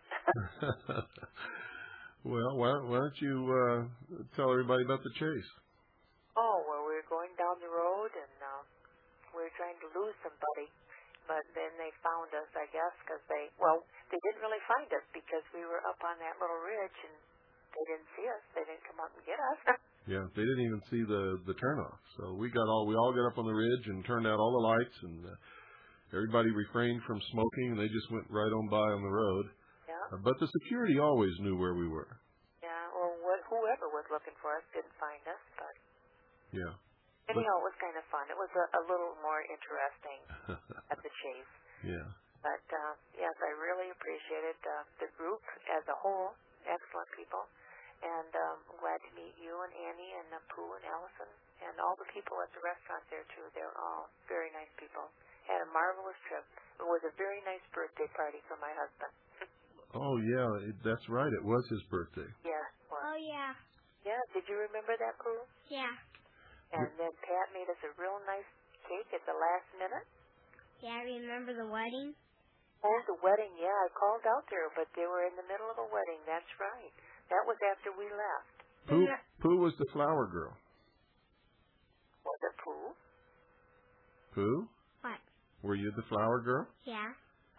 Speaker 2: Well, why don't you tell everybody about the chase?
Speaker 10: Oh, well, we were going down the road, and we were trying to lose somebody. But then they found us, I guess, because they didn't really find us because we were up on that little ridge, and they didn't see us. They didn't come up and get us.
Speaker 2: Yeah, they didn't even see the turnoff. So we all got up on the ridge and turned out all the lights, and everybody refrained from smoking, and they just went right on by on the road.
Speaker 10: Yeah.
Speaker 2: But the security always knew where we were.
Speaker 10: Yeah, well, whoever was looking for us didn't find us, but...
Speaker 2: Yeah.
Speaker 10: Anyhow, it was kind of fun. It was a little more interesting at the chase.
Speaker 2: Yeah.
Speaker 10: But, yes, I really appreciated the group as a whole. Excellent people. And I'm glad to meet you and Annie and Pooh and Allison and all the people at the restaurant there, too. They're all very nice people. Had a marvelous trip. It was a very nice birthday party for my husband.
Speaker 2: Oh, yeah, that's right. It was his birthday.
Speaker 10: Yeah. Well,
Speaker 1: Oh, yeah.
Speaker 10: yeah, did you remember that, Pooh?
Speaker 1: Yeah.
Speaker 10: And then Pat made us a real nice cake at the last minute.
Speaker 1: Yeah, remember the wedding?
Speaker 10: Oh, the wedding, yeah. I called out there, but they were in the middle of a wedding. That's right. That was after we left.
Speaker 2: Pooh was the flower girl.
Speaker 10: Was it Pooh?
Speaker 2: Pooh?
Speaker 1: What?
Speaker 2: Were you the flower girl?
Speaker 1: Yeah.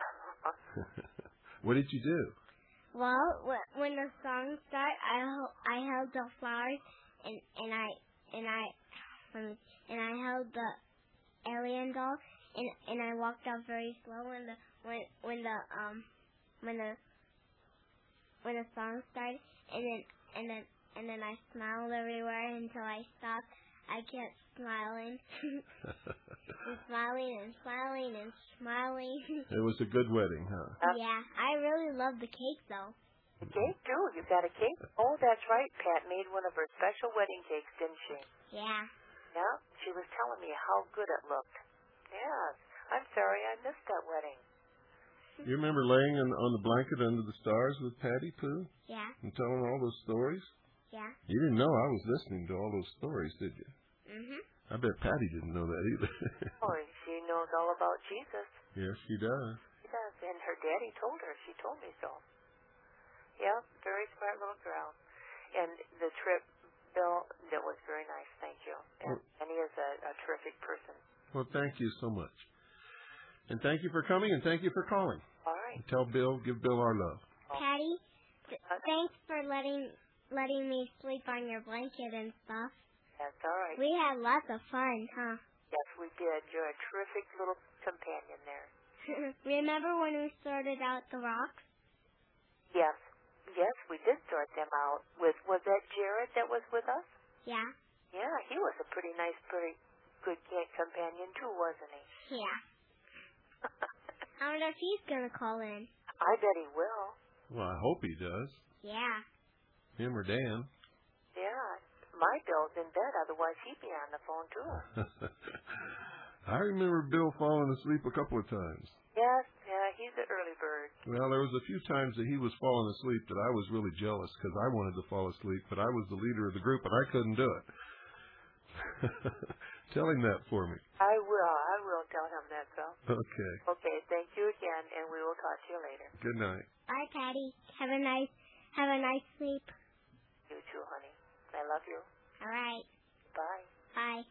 Speaker 2: What did you do?
Speaker 1: Well, when the song started, I held the flowers and I held the alien doll and I walked out very slow when the song started and then I smiled everywhere until I stopped. I kept smiling. And smiling and smiling and smiling.
Speaker 2: It was a good wedding, huh?
Speaker 1: Yeah, I really love the cake, though.
Speaker 10: The cake, too? You got a cake? Oh, that's right. Pat made one of her special wedding cakes, didn't she?
Speaker 1: Yeah.
Speaker 10: Yeah, she was telling me how good it looked. Yes. I'm sorry I missed that wedding.
Speaker 2: You remember laying on the blanket under the stars with Patty, Pooh?
Speaker 1: Yeah.
Speaker 2: And telling all those stories?
Speaker 1: Yeah.
Speaker 2: You didn't know I was listening to all those stories, did you?
Speaker 1: Mhm.
Speaker 2: I bet Patty didn't know that either.
Speaker 10: Oh, she knows all about Jesus.
Speaker 2: Yes, she does.
Speaker 10: She does, and her daddy told her. She told me so. Yeah, very smart little girl. And the trip, Bill, that was very nice. Thank you. And he is a terrific person.
Speaker 2: Well, thank you so much. And thank you for coming, and thank you for calling.
Speaker 10: All right.
Speaker 2: And give Bill our love.
Speaker 1: Patty, thanks for letting me sleep on your blanket and stuff.
Speaker 10: That's all right.
Speaker 1: We had lots of fun, huh?
Speaker 10: Yes, we did. You're a terrific little companion there.
Speaker 1: Remember when we sorted out the rocks?
Speaker 10: Yes. Yes, we did sort them out. Was that Jared that was with us?
Speaker 1: Yeah.
Speaker 10: Yeah, he was a pretty good companion too, wasn't he?
Speaker 1: Yeah. I wonder if he's gonna call in.
Speaker 10: I bet he will.
Speaker 2: Well, I hope he does.
Speaker 1: Yeah.
Speaker 2: Him or Dan.
Speaker 10: Yeah. My Bill's in bed, otherwise he'd be on the phone too.
Speaker 2: I remember Bill falling asleep a couple of times.
Speaker 10: Yes, yeah, he's an early bird.
Speaker 2: Well, there was a few times that he was falling asleep that I was really jealous because I wanted to fall asleep, but I was the leader of the group and I couldn't do it. Tell him that for me.
Speaker 10: I will tell him that, Phil.
Speaker 2: Okay.
Speaker 10: Okay, thank you again, and we will talk to you later.
Speaker 2: Good night.
Speaker 1: Bye, Patty. Have a nice sleep.
Speaker 10: You too, honey. I love you.
Speaker 1: All right.
Speaker 10: Bye.
Speaker 1: Bye.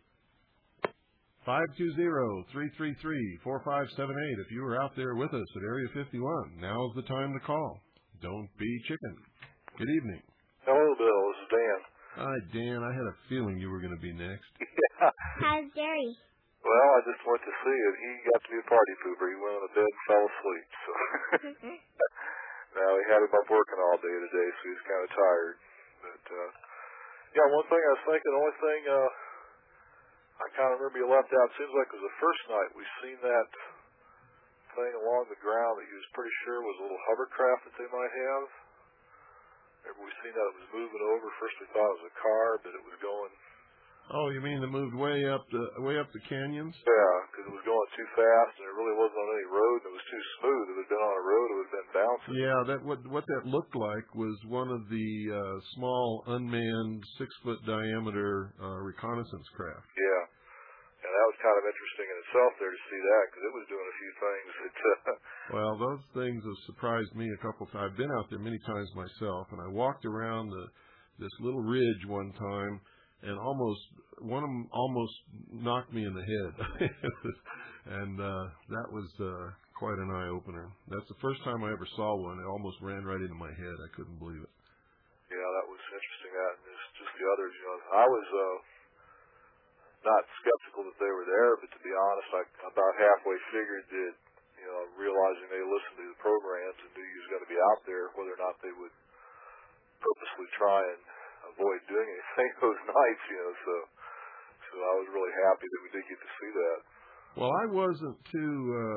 Speaker 2: 520-333-4578. If you were out there with us at Area 51, now's the time to call. Don't be chicken. Good evening.
Speaker 11: Hello, Bill. This is Dan.
Speaker 2: Hi, Dan. I had a feeling you were going to be next.
Speaker 11: Yeah.
Speaker 1: How's Jerry?
Speaker 11: Well, I just went to see it. He got to be a party pooper. He went on the bed and fell asleep. So now we had him up working all day today, so he's kind of tired. But yeah, one thing I was thinking, the only thing I kind of remember you left out, seems like it was the first night we seen that thing along the ground that he was pretty sure was a little hovercraft that they might have. Remember we seen that it was moving over. First we thought it was a car, but it was going.
Speaker 2: Oh, you mean it moved way up the canyons?
Speaker 11: Yeah, because it was going too fast, and it really wasn't on any road, and it was too smooth. If it had been on a road, it would have been bouncing.
Speaker 2: Yeah, what that looked like was one of the small unmanned 6-foot diameter reconnaissance craft.
Speaker 11: Yeah, and that was kind of interesting in itself there to see that, because it was doing a few things that.
Speaker 2: Well, those things have surprised me a couple of times. I've been out there many times myself, and I walked around this little ridge one time. And one of them almost knocked me in the head. And that was quite an eye-opener. That's the first time I ever saw one. It almost ran right into my head. I couldn't believe it.
Speaker 11: Yeah, that was interesting. That and just the others, I was not skeptical that they were there, but to be honest, I about halfway figured that, realizing they listened to the programs and knew you was going to be out there, whether or not they would purposely try and avoid doing anything those nights, so I was really happy that we did get to see that.
Speaker 2: Well, I wasn't too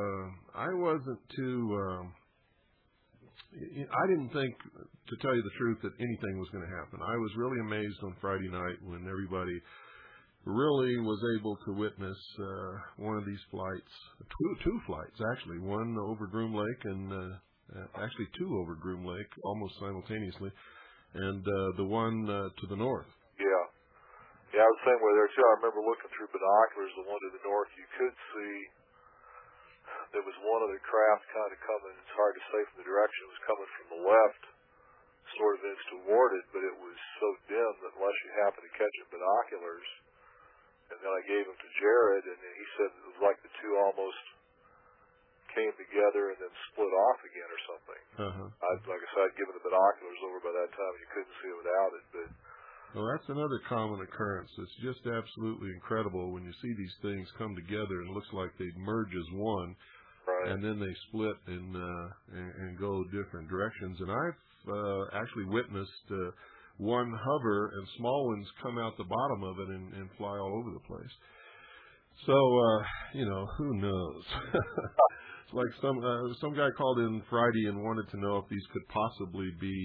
Speaker 2: I didn't think, to tell you the truth, that anything was going to happen. I was really amazed on Friday night when everybody really was able to witness one of these flights, two flights actually, one over Groom Lake and actually two over Groom Lake almost simultaneously, and the one to the north.
Speaker 11: Yeah. Yeah, I was the same way there, too. I remember looking through binoculars, the one to the north, you could see there was one other craft kind of coming. It's hard to say from the direction. It was coming from the left, sort of inch toward it, but it was so dim that unless you happened to catch it in binoculars, and then I gave them to Jared, and he said it was like the two almost came together and then split off again or something. Like I said, I'd given the binoculars over by that time. You couldn't see it without it, but...
Speaker 2: Well, that's another common occurrence. It's just absolutely incredible when you see these things come together and it looks like they merge as one, and then they split and go different directions. And I've actually witnessed one hover and small ones come out the bottom of it and fly all over the place. So, who knows? It's like some guy called in Friday and wanted to know if these could possibly be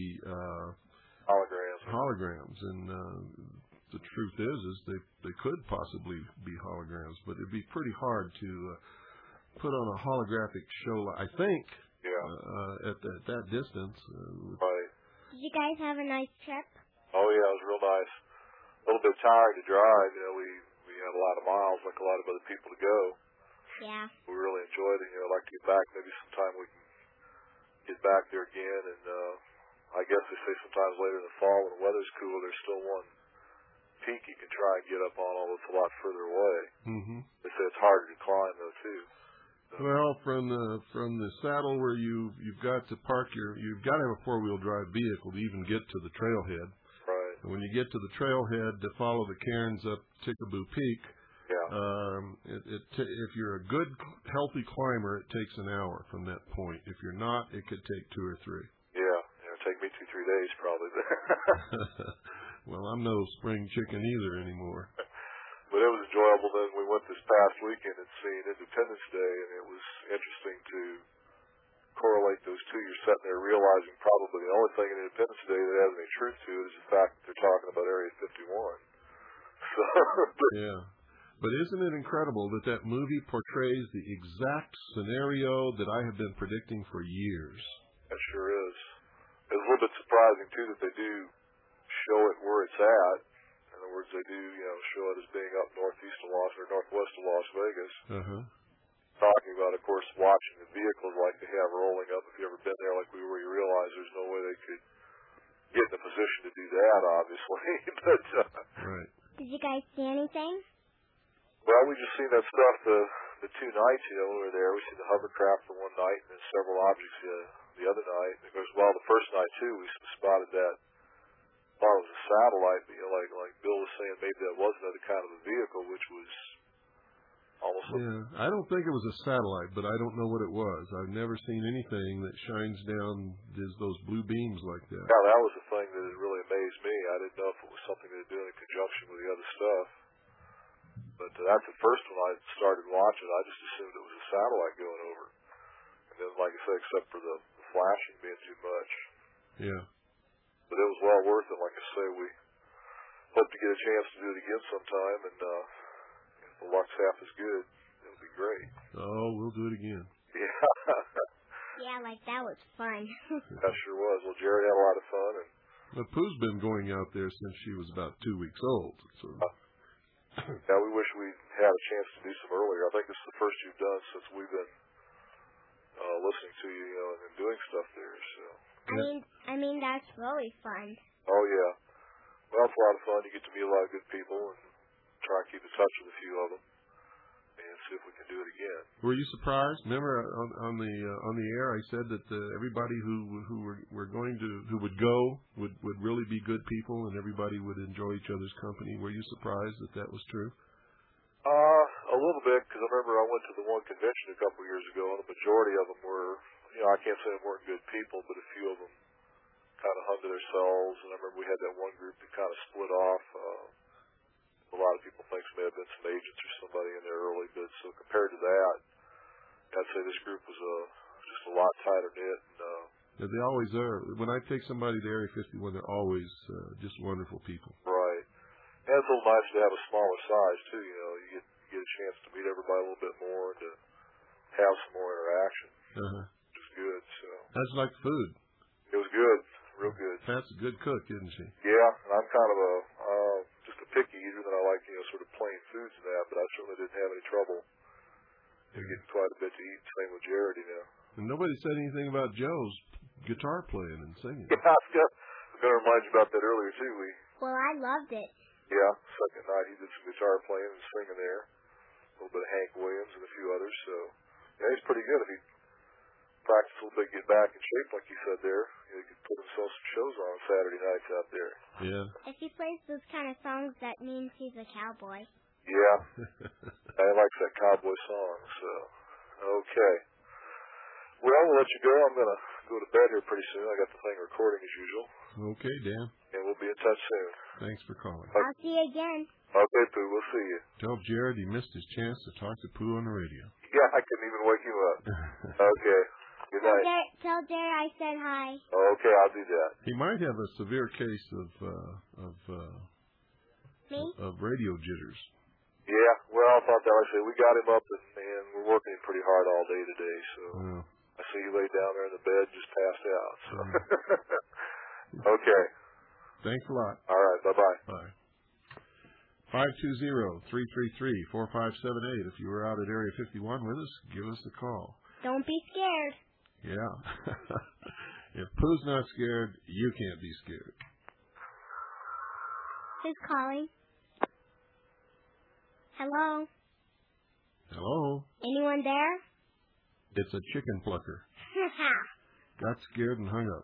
Speaker 2: holograms, and the truth is they could possibly be holograms, but it'd be pretty hard to put on a holographic show, I think, at that distance.
Speaker 1: Did you guys have a nice trip?
Speaker 11: Oh yeah, it was real nice. A little bit tired to drive. We had a lot of miles, like a lot of other people, to go.
Speaker 1: Yeah.
Speaker 11: We really enjoyed it. I'd like to get back. Maybe sometime we can get back there again, and I guess they say sometimes later in the fall when the weather's cooler, there's still one peak you can try and get up on, although it's a lot further away. They say it's harder to climb though too.
Speaker 2: Well, from the saddle where you've got to park you've got to have a 4-wheel drive vehicle to even get to the trailhead.
Speaker 11: Right.
Speaker 2: And when you get to the trailhead to follow the cairns up Tickaboo Peak, if you're a good, healthy climber, it takes an hour from that point. If you're not, it could take 2 or 3.
Speaker 11: Take me 2-3 days probably.
Speaker 2: Well, I'm no spring chicken either anymore.
Speaker 11: But it was enjoyable. Then we went this past weekend and seen Independence Day, and it was interesting to correlate those two. You're sitting there realizing probably the only thing in Independence Day that has any truth to it is the fact that they're talking about Area 51. So,
Speaker 2: yeah. But isn't it incredible that that movie portrays the exact scenario that I have been predicting for years?
Speaker 11: It sure is. It's a little bit surprising, too, that they do show it where it's at. In other words, they do, show it as being up northeast of northwest of Las Vegas. Talking about, of course, watching the vehicles like they have rolling up. If you've ever been there like we were, you realize there's no way they could get in a position to do that, obviously. But
Speaker 2: right.
Speaker 1: Did you guys see anything?
Speaker 11: Well, we just seen that stuff the 2 nights, when we were there. We seen the hovercraft the one night and then several objects the other night. And of course, the first night, too, we spotted that, thought it was a satellite, but, like Bill was saying, maybe that was another kind of a vehicle, which was almost...
Speaker 2: Yeah, I don't think it was a satellite, but I don't know what it was. I've never seen anything that shines down those blue beams like that.
Speaker 11: Yeah, that was the thing that really amazed me. I didn't know if it was something they were doing in conjunction with the other stuff. But that's the first one I started watching. I just assumed it was a satellite going over. And then, like I said, except for the flashing being too much.
Speaker 2: Yeah.
Speaker 11: But it was well worth it. Like I say, we hope to get a chance to do it again sometime. And if the luck's half as good, it'll be great.
Speaker 2: Oh, we'll do it again.
Speaker 11: Yeah.
Speaker 1: Yeah, like that was fun.
Speaker 11: That sure was. Well, Jared had a lot of fun.
Speaker 2: And Pooh's been going out there since she was about 2 weeks old. So.
Speaker 11: Yeah, we wish we had a chance to do some earlier. I think this is the first you've done since we've been listening to you, and doing stuff there. So.
Speaker 1: I mean that's really fun.
Speaker 11: Oh yeah, well it's a lot of fun. You get to meet a lot of good people and try and keep in touch with a few of them, and see if we can do it again.
Speaker 2: Were you surprised? Remember on the air I said that everybody who would go would really be good people and everybody would enjoy each other's company. Were you surprised that was true?
Speaker 11: A little bit, because I remember I went to the one convention a couple of years ago, and the majority of them were, I can't say they weren't good people, but a few of them kind of hung to themselves. And I remember we had that one group that kind of split off. A lot of people think there may have been some agents or somebody in there early, but so compared to that, I'd say this group was just a lot tighter knit.
Speaker 2: Yeah, they always are. When I take somebody to Area 51, they're always just wonderful people.
Speaker 11: Right. And it's a little nice to have a smaller size, too. You know, you get a chance to meet everybody a little bit more and to have some more interaction. Which is good. So.
Speaker 2: How'd you like the food?
Speaker 11: It was good. Real good.
Speaker 2: Pat's a good cook, isn't she?
Speaker 11: Yeah, and I'm kind of just a picky eater that I like, you know, sort of plain foods and that, but I certainly didn't have any trouble. Getting quite a bit to eat. Same with Jared, you know.
Speaker 2: And nobody said anything about Joe's guitar playing and singing.
Speaker 11: Yeah, I was going to remind you about that earlier, too.
Speaker 1: Well, I loved it.
Speaker 11: Yeah, second night he did some guitar playing and singing there. A little bit of Hank Williams and a few others. So, yeah, he's pretty good. If he practiced a little bit, get back in shape, like you said there, he could put himself some shows on Saturday nights out there.
Speaker 2: Yeah.
Speaker 1: If he plays those kind of songs, that means he's a cowboy.
Speaker 11: Yeah. I likes that cowboy song, so. Okay. Well, we'll let you go. I'm going to go to bed here pretty soon. I got the thing recording as usual.
Speaker 2: Okay, Dan.
Speaker 11: And we'll be in touch soon.
Speaker 2: Thanks for calling.
Speaker 1: I'll see you again.
Speaker 11: Okay, Pooh. We'll see you.
Speaker 2: Tell Jared he missed his chance to talk to Pooh on the radio.
Speaker 11: Yeah, I couldn't even wake you up. Okay. Good night.
Speaker 1: Tell Jared I said hi.
Speaker 11: Okay, I'll do that.
Speaker 2: He might have a severe case of radio jitters.
Speaker 11: Yeah, well, I thought that. Like I said, we got him up and we're working him pretty hard all day today, so I see you lay down there in the bed just passed out. So. Okay.
Speaker 2: Thanks a lot.
Speaker 11: All right, bye-bye.
Speaker 2: Bye. 520-333-4578. If you were out at Area 51 with us, give us a call.
Speaker 1: Don't be scared.
Speaker 2: Yeah. If Pooh's not scared, you can't be scared.
Speaker 1: Who's calling? Hello?
Speaker 2: Hello?
Speaker 1: Anyone there?
Speaker 2: It's a chicken plucker. Got scared and hung up.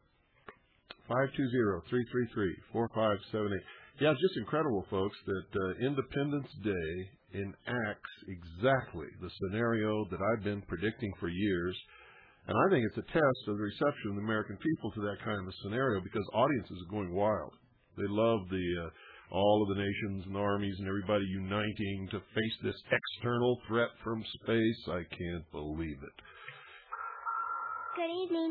Speaker 2: 520-333-4578. Yeah, it's just incredible, folks, that Independence Day enacts exactly the scenario that I've been predicting for years. And I think it's a test of the reception of the American people to that kind of a scenario because audiences are going wild. They love all of the nations and armies and everybody uniting to face this external threat from space. I can't believe it.
Speaker 1: Good evening.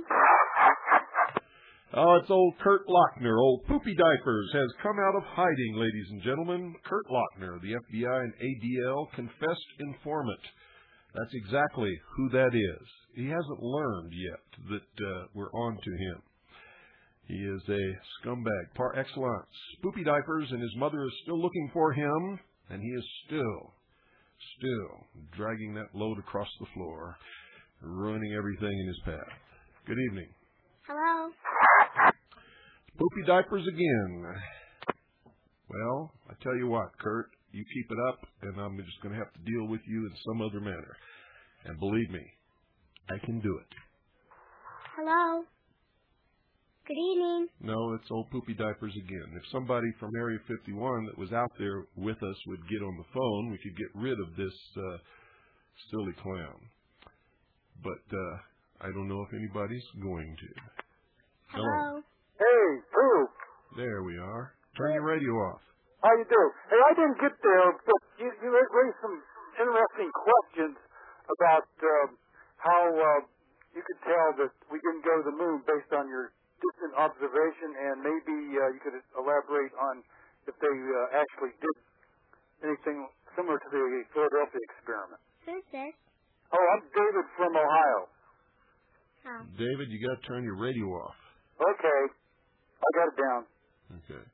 Speaker 2: Oh, it's old Kurt Lochner, old Poopy Diapers, has come out of hiding, ladies and gentlemen. Kurt Lochner, the FBI and ADL confessed informant. That's exactly who that is. He hasn't learned yet that we're on to him. He is a scumbag par excellence. Poopy Diapers and his mother is still looking for him, and he is still dragging that load across the floor, ruining everything in his path. Good evening.
Speaker 1: Hello.
Speaker 2: Poopy Diapers again. Well, I tell you what, Kurt, you keep it up, and I'm just going to have to deal with you in some other manner. And believe me, I can do it.
Speaker 1: Hello. Good evening.
Speaker 2: No, it's old Poopy Diapers again. If somebody from Area 51 that was out there with us would get on the phone, we could get rid of this silly clown. But I don't know if anybody's going to.
Speaker 1: Hello.
Speaker 12: Hey, Pooh.
Speaker 2: There we are. Turn your radio off.
Speaker 12: How you doing? Hey, I didn't get there, but you raised some interesting questions about how you could tell that we didn't go to the moon based on your distant observation, and maybe you could elaborate on if they actually did anything similar to the Philadelphia experiment.
Speaker 1: Who's this?
Speaker 12: Oh, I'm David from Ohio.
Speaker 1: Oh.
Speaker 2: David, you got to turn your radio off.
Speaker 12: Okay. I got it down.
Speaker 2: Okay.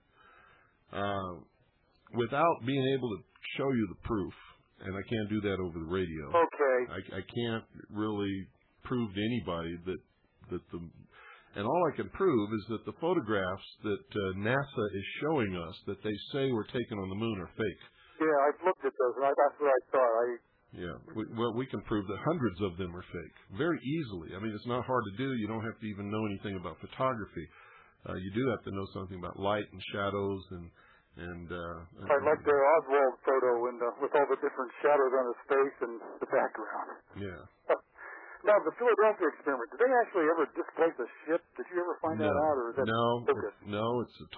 Speaker 2: Without being able to show you the proof, and I can't do that over the radio.
Speaker 12: Okay.
Speaker 2: I can't really prove to anybody that and all I can prove is that the photographs that NASA is showing us that they say were taken on the moon are fake.
Speaker 12: Yeah, I've looked at those, and that's what I thought.
Speaker 2: Yeah, we can prove that hundreds of them are fake very easily. I mean, it's not hard to do. You don't have to even know anything about photography. You do have to know something about light and shadows and
Speaker 12: I like the Oswald photo with all the different shadows on his face and the background.
Speaker 2: Yeah.
Speaker 12: Now, the Philadelphia experiment, did they actually ever displace a ship? Did you ever find that out, or is that
Speaker 2: No, it's a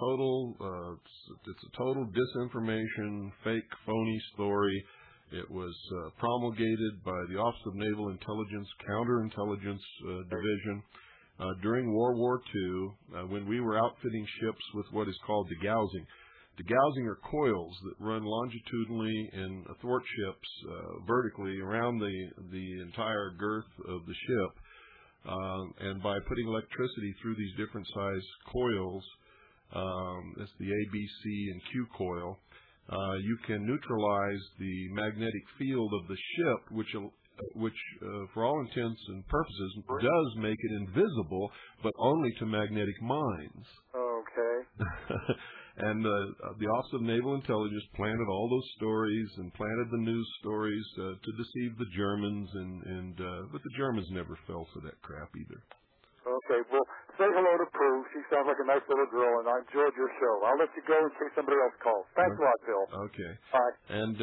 Speaker 2: total disinformation, fake, phony story. It was promulgated by the Office of Naval Intelligence, Counterintelligence Division during World War II when we were outfitting ships with what is called degaussing. Degaussing are coils that run longitudinally and athwartships vertically around the entire girth of the ship. And by putting electricity through these different size coils, that's the A, B, C, and Q coil, you can neutralize the magnetic field of the ship, which for all intents and purposes, does make it invisible, but only to magnetic minds.
Speaker 12: Okay.
Speaker 2: And the Office of Naval Intelligence planted all those stories and planted the news stories to deceive the Germans, but the Germans never fell for that crap either.
Speaker 12: Okay, well, say hello to Prue. She sounds like a nice little girl, and I enjoyed your show. I'll let you go in case somebody else calls. Thanks a lot, Bill.
Speaker 2: Okay.
Speaker 12: Bye.
Speaker 2: And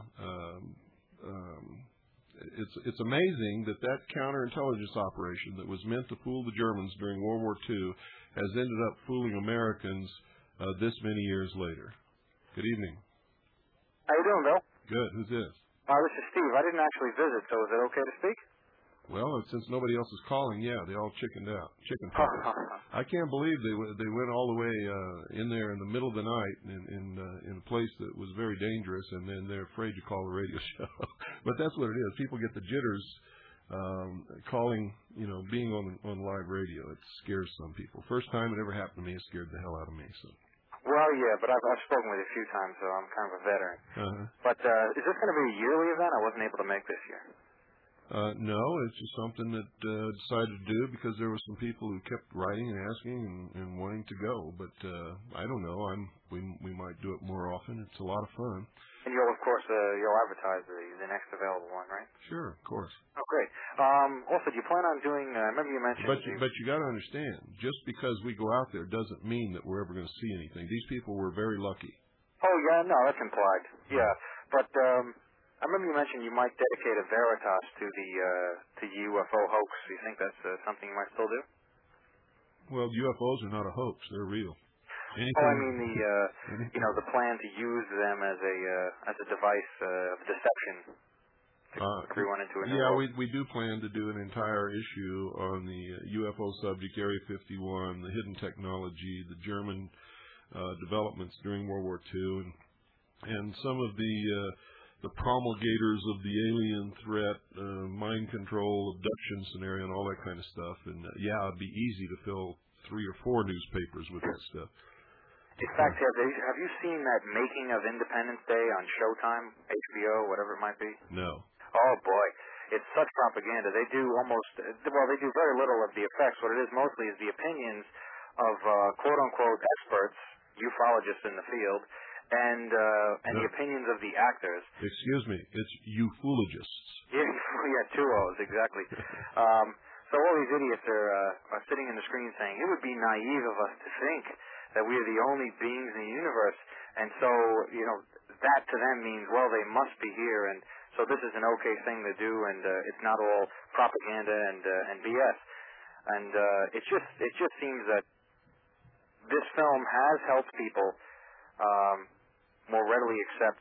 Speaker 2: it's amazing that counterintelligence operation that was meant to fool the Germans during World War II has ended up fooling Americans this many years later. Good evening.
Speaker 13: How you doing, Bill?
Speaker 2: Good. Who's this?
Speaker 13: This is Steve. I didn't actually visit, so is it okay to speak?
Speaker 2: Well, since nobody else is calling, yeah, they all chickened out. I can't believe they went all the way in there in the middle of the night in a place that was very dangerous, and then they're afraid to call the radio show. But that's what it is. People get the jitters calling, being on live radio. It scares some people. First time it ever happened to me, it scared the hell out of me. So.
Speaker 13: Well, yeah, but I've spoken with you a few times, so I'm kind of a veteran. But is this going to be a yearly event? I wasn't able to make this year.
Speaker 2: No, it's just something that decided to do because there were some people who kept writing and asking and wanting to go. But I don't know. We might do it more often. It's a lot of fun.
Speaker 13: And you'll, of course, you'll advertise the next available one, right?
Speaker 2: Sure, of course.
Speaker 13: Oh, great. Also, do you plan on doing? Remember you mentioned.
Speaker 2: But you got to understand, just because we go out there doesn't mean that we're ever going to see anything. These people were very lucky.
Speaker 13: Oh yeah, no, that's implied. Yeah, but. I remember you mentioned you might dedicate a Veritas to the UFO hoax. Do you think that's something you might still do?
Speaker 2: Well, UFOs are not a hoax; they're real.
Speaker 13: I mean the plan to use them as a device of deception to everyone into a new world.
Speaker 2: we do plan to do an entire issue on the UFO subject, Area 51, the hidden technology, the German developments during World War II, and some of the promulgators of the alien threat, mind control, abduction scenario, and all that kind of stuff. And it'd be easy to fill 3 or 4 newspapers with that stuff.
Speaker 13: In fact, have you seen that Making of Independence Day on Showtime, HBO, whatever it might be?
Speaker 2: No.
Speaker 13: Oh boy, it's such propaganda. They do they do very little of the effects. What it is mostly is the opinions of quote unquote experts, ufologists in the field, and the opinions of the actors.
Speaker 2: Excuse me, it's ufologists.
Speaker 13: Yeah, 2 O's, exactly. So all these idiots are sitting in the screen saying, it would be naive of us to think that we are the only beings in the universe. And so, that to them means, well, they must be here, and so this is an okay thing to do, and it's not all propaganda and BS. And it just seems that this film has helped people more readily accept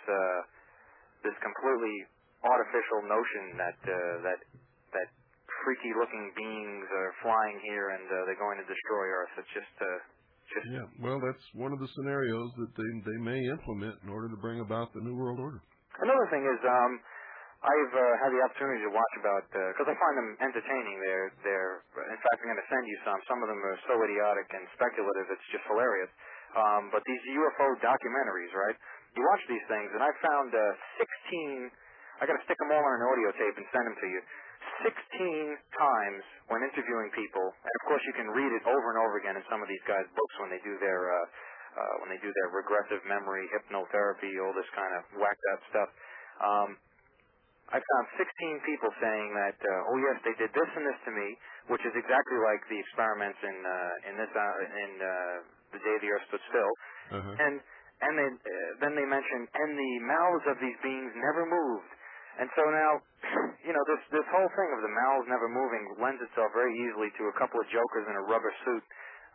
Speaker 13: this completely artificial notion that freaky looking beings are flying here and they're going to destroy Earth. It's just
Speaker 2: yeah. Well, that's one of the scenarios that they may implement in order to bring about the New World Order.
Speaker 13: Another thing is I've had the opportunity to watch about because I find them entertaining. They're in fact I'm going to send you some. Some of them are so idiotic and speculative it's just hilarious. But these UFO documentaries, right? You watch these things, and I found 16. I got to stick them all on an audio tape and send them to you. 16 times when interviewing people, and of course you can read it over and over again in some of these guys' books when they do their regressive memory, hypnotherapy, all this kind of whacked out stuff. I found 16 people saying that, oh yes, they did this and this to me, which is exactly like the experiments in The Day the Earth Stood Still, and then they mentioned, and the mouths of these beings never moved, and so now, this whole thing of the mouths never moving lends itself very easily to a couple of jokers in a rubber suit,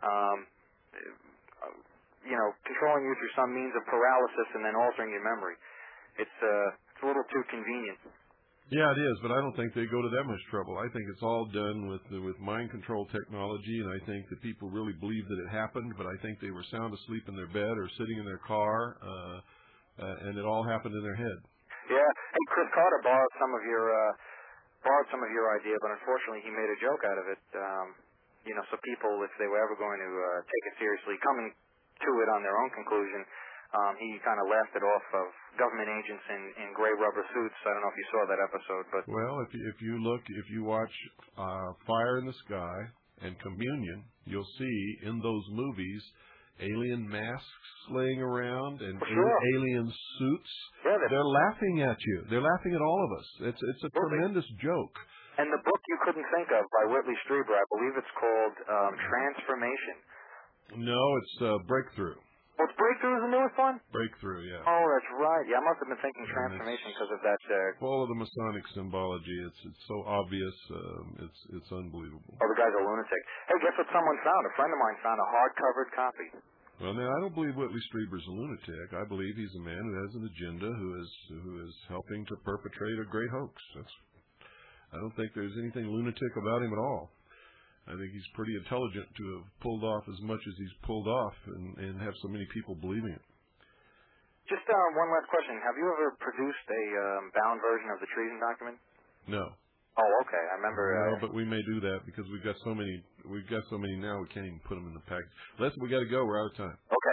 Speaker 13: controlling you through some means of paralysis and then altering your memory. It's a little too convenient.
Speaker 2: Yeah, it is, but I don't think they go to that much trouble. I think it's all done with mind control technology, and I think that people really believe that it happened, but I think they were sound asleep in their bed or sitting in their car, and it all happened in their head.
Speaker 13: Yeah. Hey, Chris Carter borrowed some of your idea, but unfortunately he made a joke out of it. So people, if they were ever going to take it seriously, coming to it on their own conclusion, he kind of laughed it off of government agents in gray rubber suits. I don't know if you saw that episode, but
Speaker 2: well, if you watch Fire in the Sky and Communion, you'll see in those movies alien masks laying around and alien suits.
Speaker 13: Yeah,
Speaker 2: they're laughing at you. They're laughing at all of us. It's a tremendous joke.
Speaker 13: And the book you couldn't think of by Whitley Strieber, I believe it's called Transformation.
Speaker 2: No, it's Breakthrough.
Speaker 13: Oh, it's Breakthrough is the newest one?
Speaker 2: Breakthrough, yeah.
Speaker 13: Oh, that's right. Yeah, I must have been thinking Transformation because of that.
Speaker 2: Full of the Masonic symbology. It's so obvious. It's unbelievable.
Speaker 13: Oh, the guy's a lunatic. Hey, guess what someone found? A friend of mine found a hard-covered copy.
Speaker 2: Well, now, I don't believe Whitley Strieber's a lunatic. I believe he's a man who has an agenda, who is helping to perpetrate a great hoax. I don't think there's anything lunatic about him at all. I think he's pretty intelligent to have pulled off as much as he's pulled off and have so many people believing it.
Speaker 13: Just one last question. Have you ever produced a bound version of the treason document?
Speaker 2: No.
Speaker 13: Oh, okay. I remember.
Speaker 2: No, but we may do that because we've got so many now we can't even put them in the package. We got to go. We're out of time.
Speaker 13: Okay.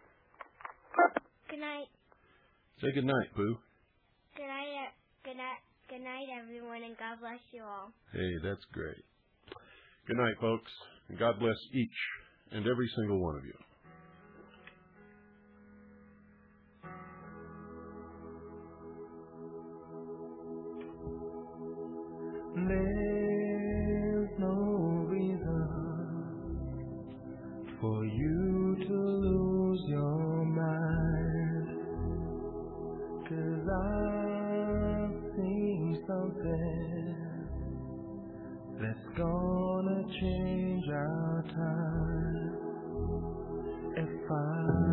Speaker 1: Good night.
Speaker 2: Say good night, Pooh.
Speaker 1: Good night. Good night, everyone, and God bless you all.
Speaker 2: Hey, that's great. Good night, folks, and God bless each and every single one of you.
Speaker 14: There's no reason for you to lose your mind, 'cause I've seen something that's gonna change our time. If I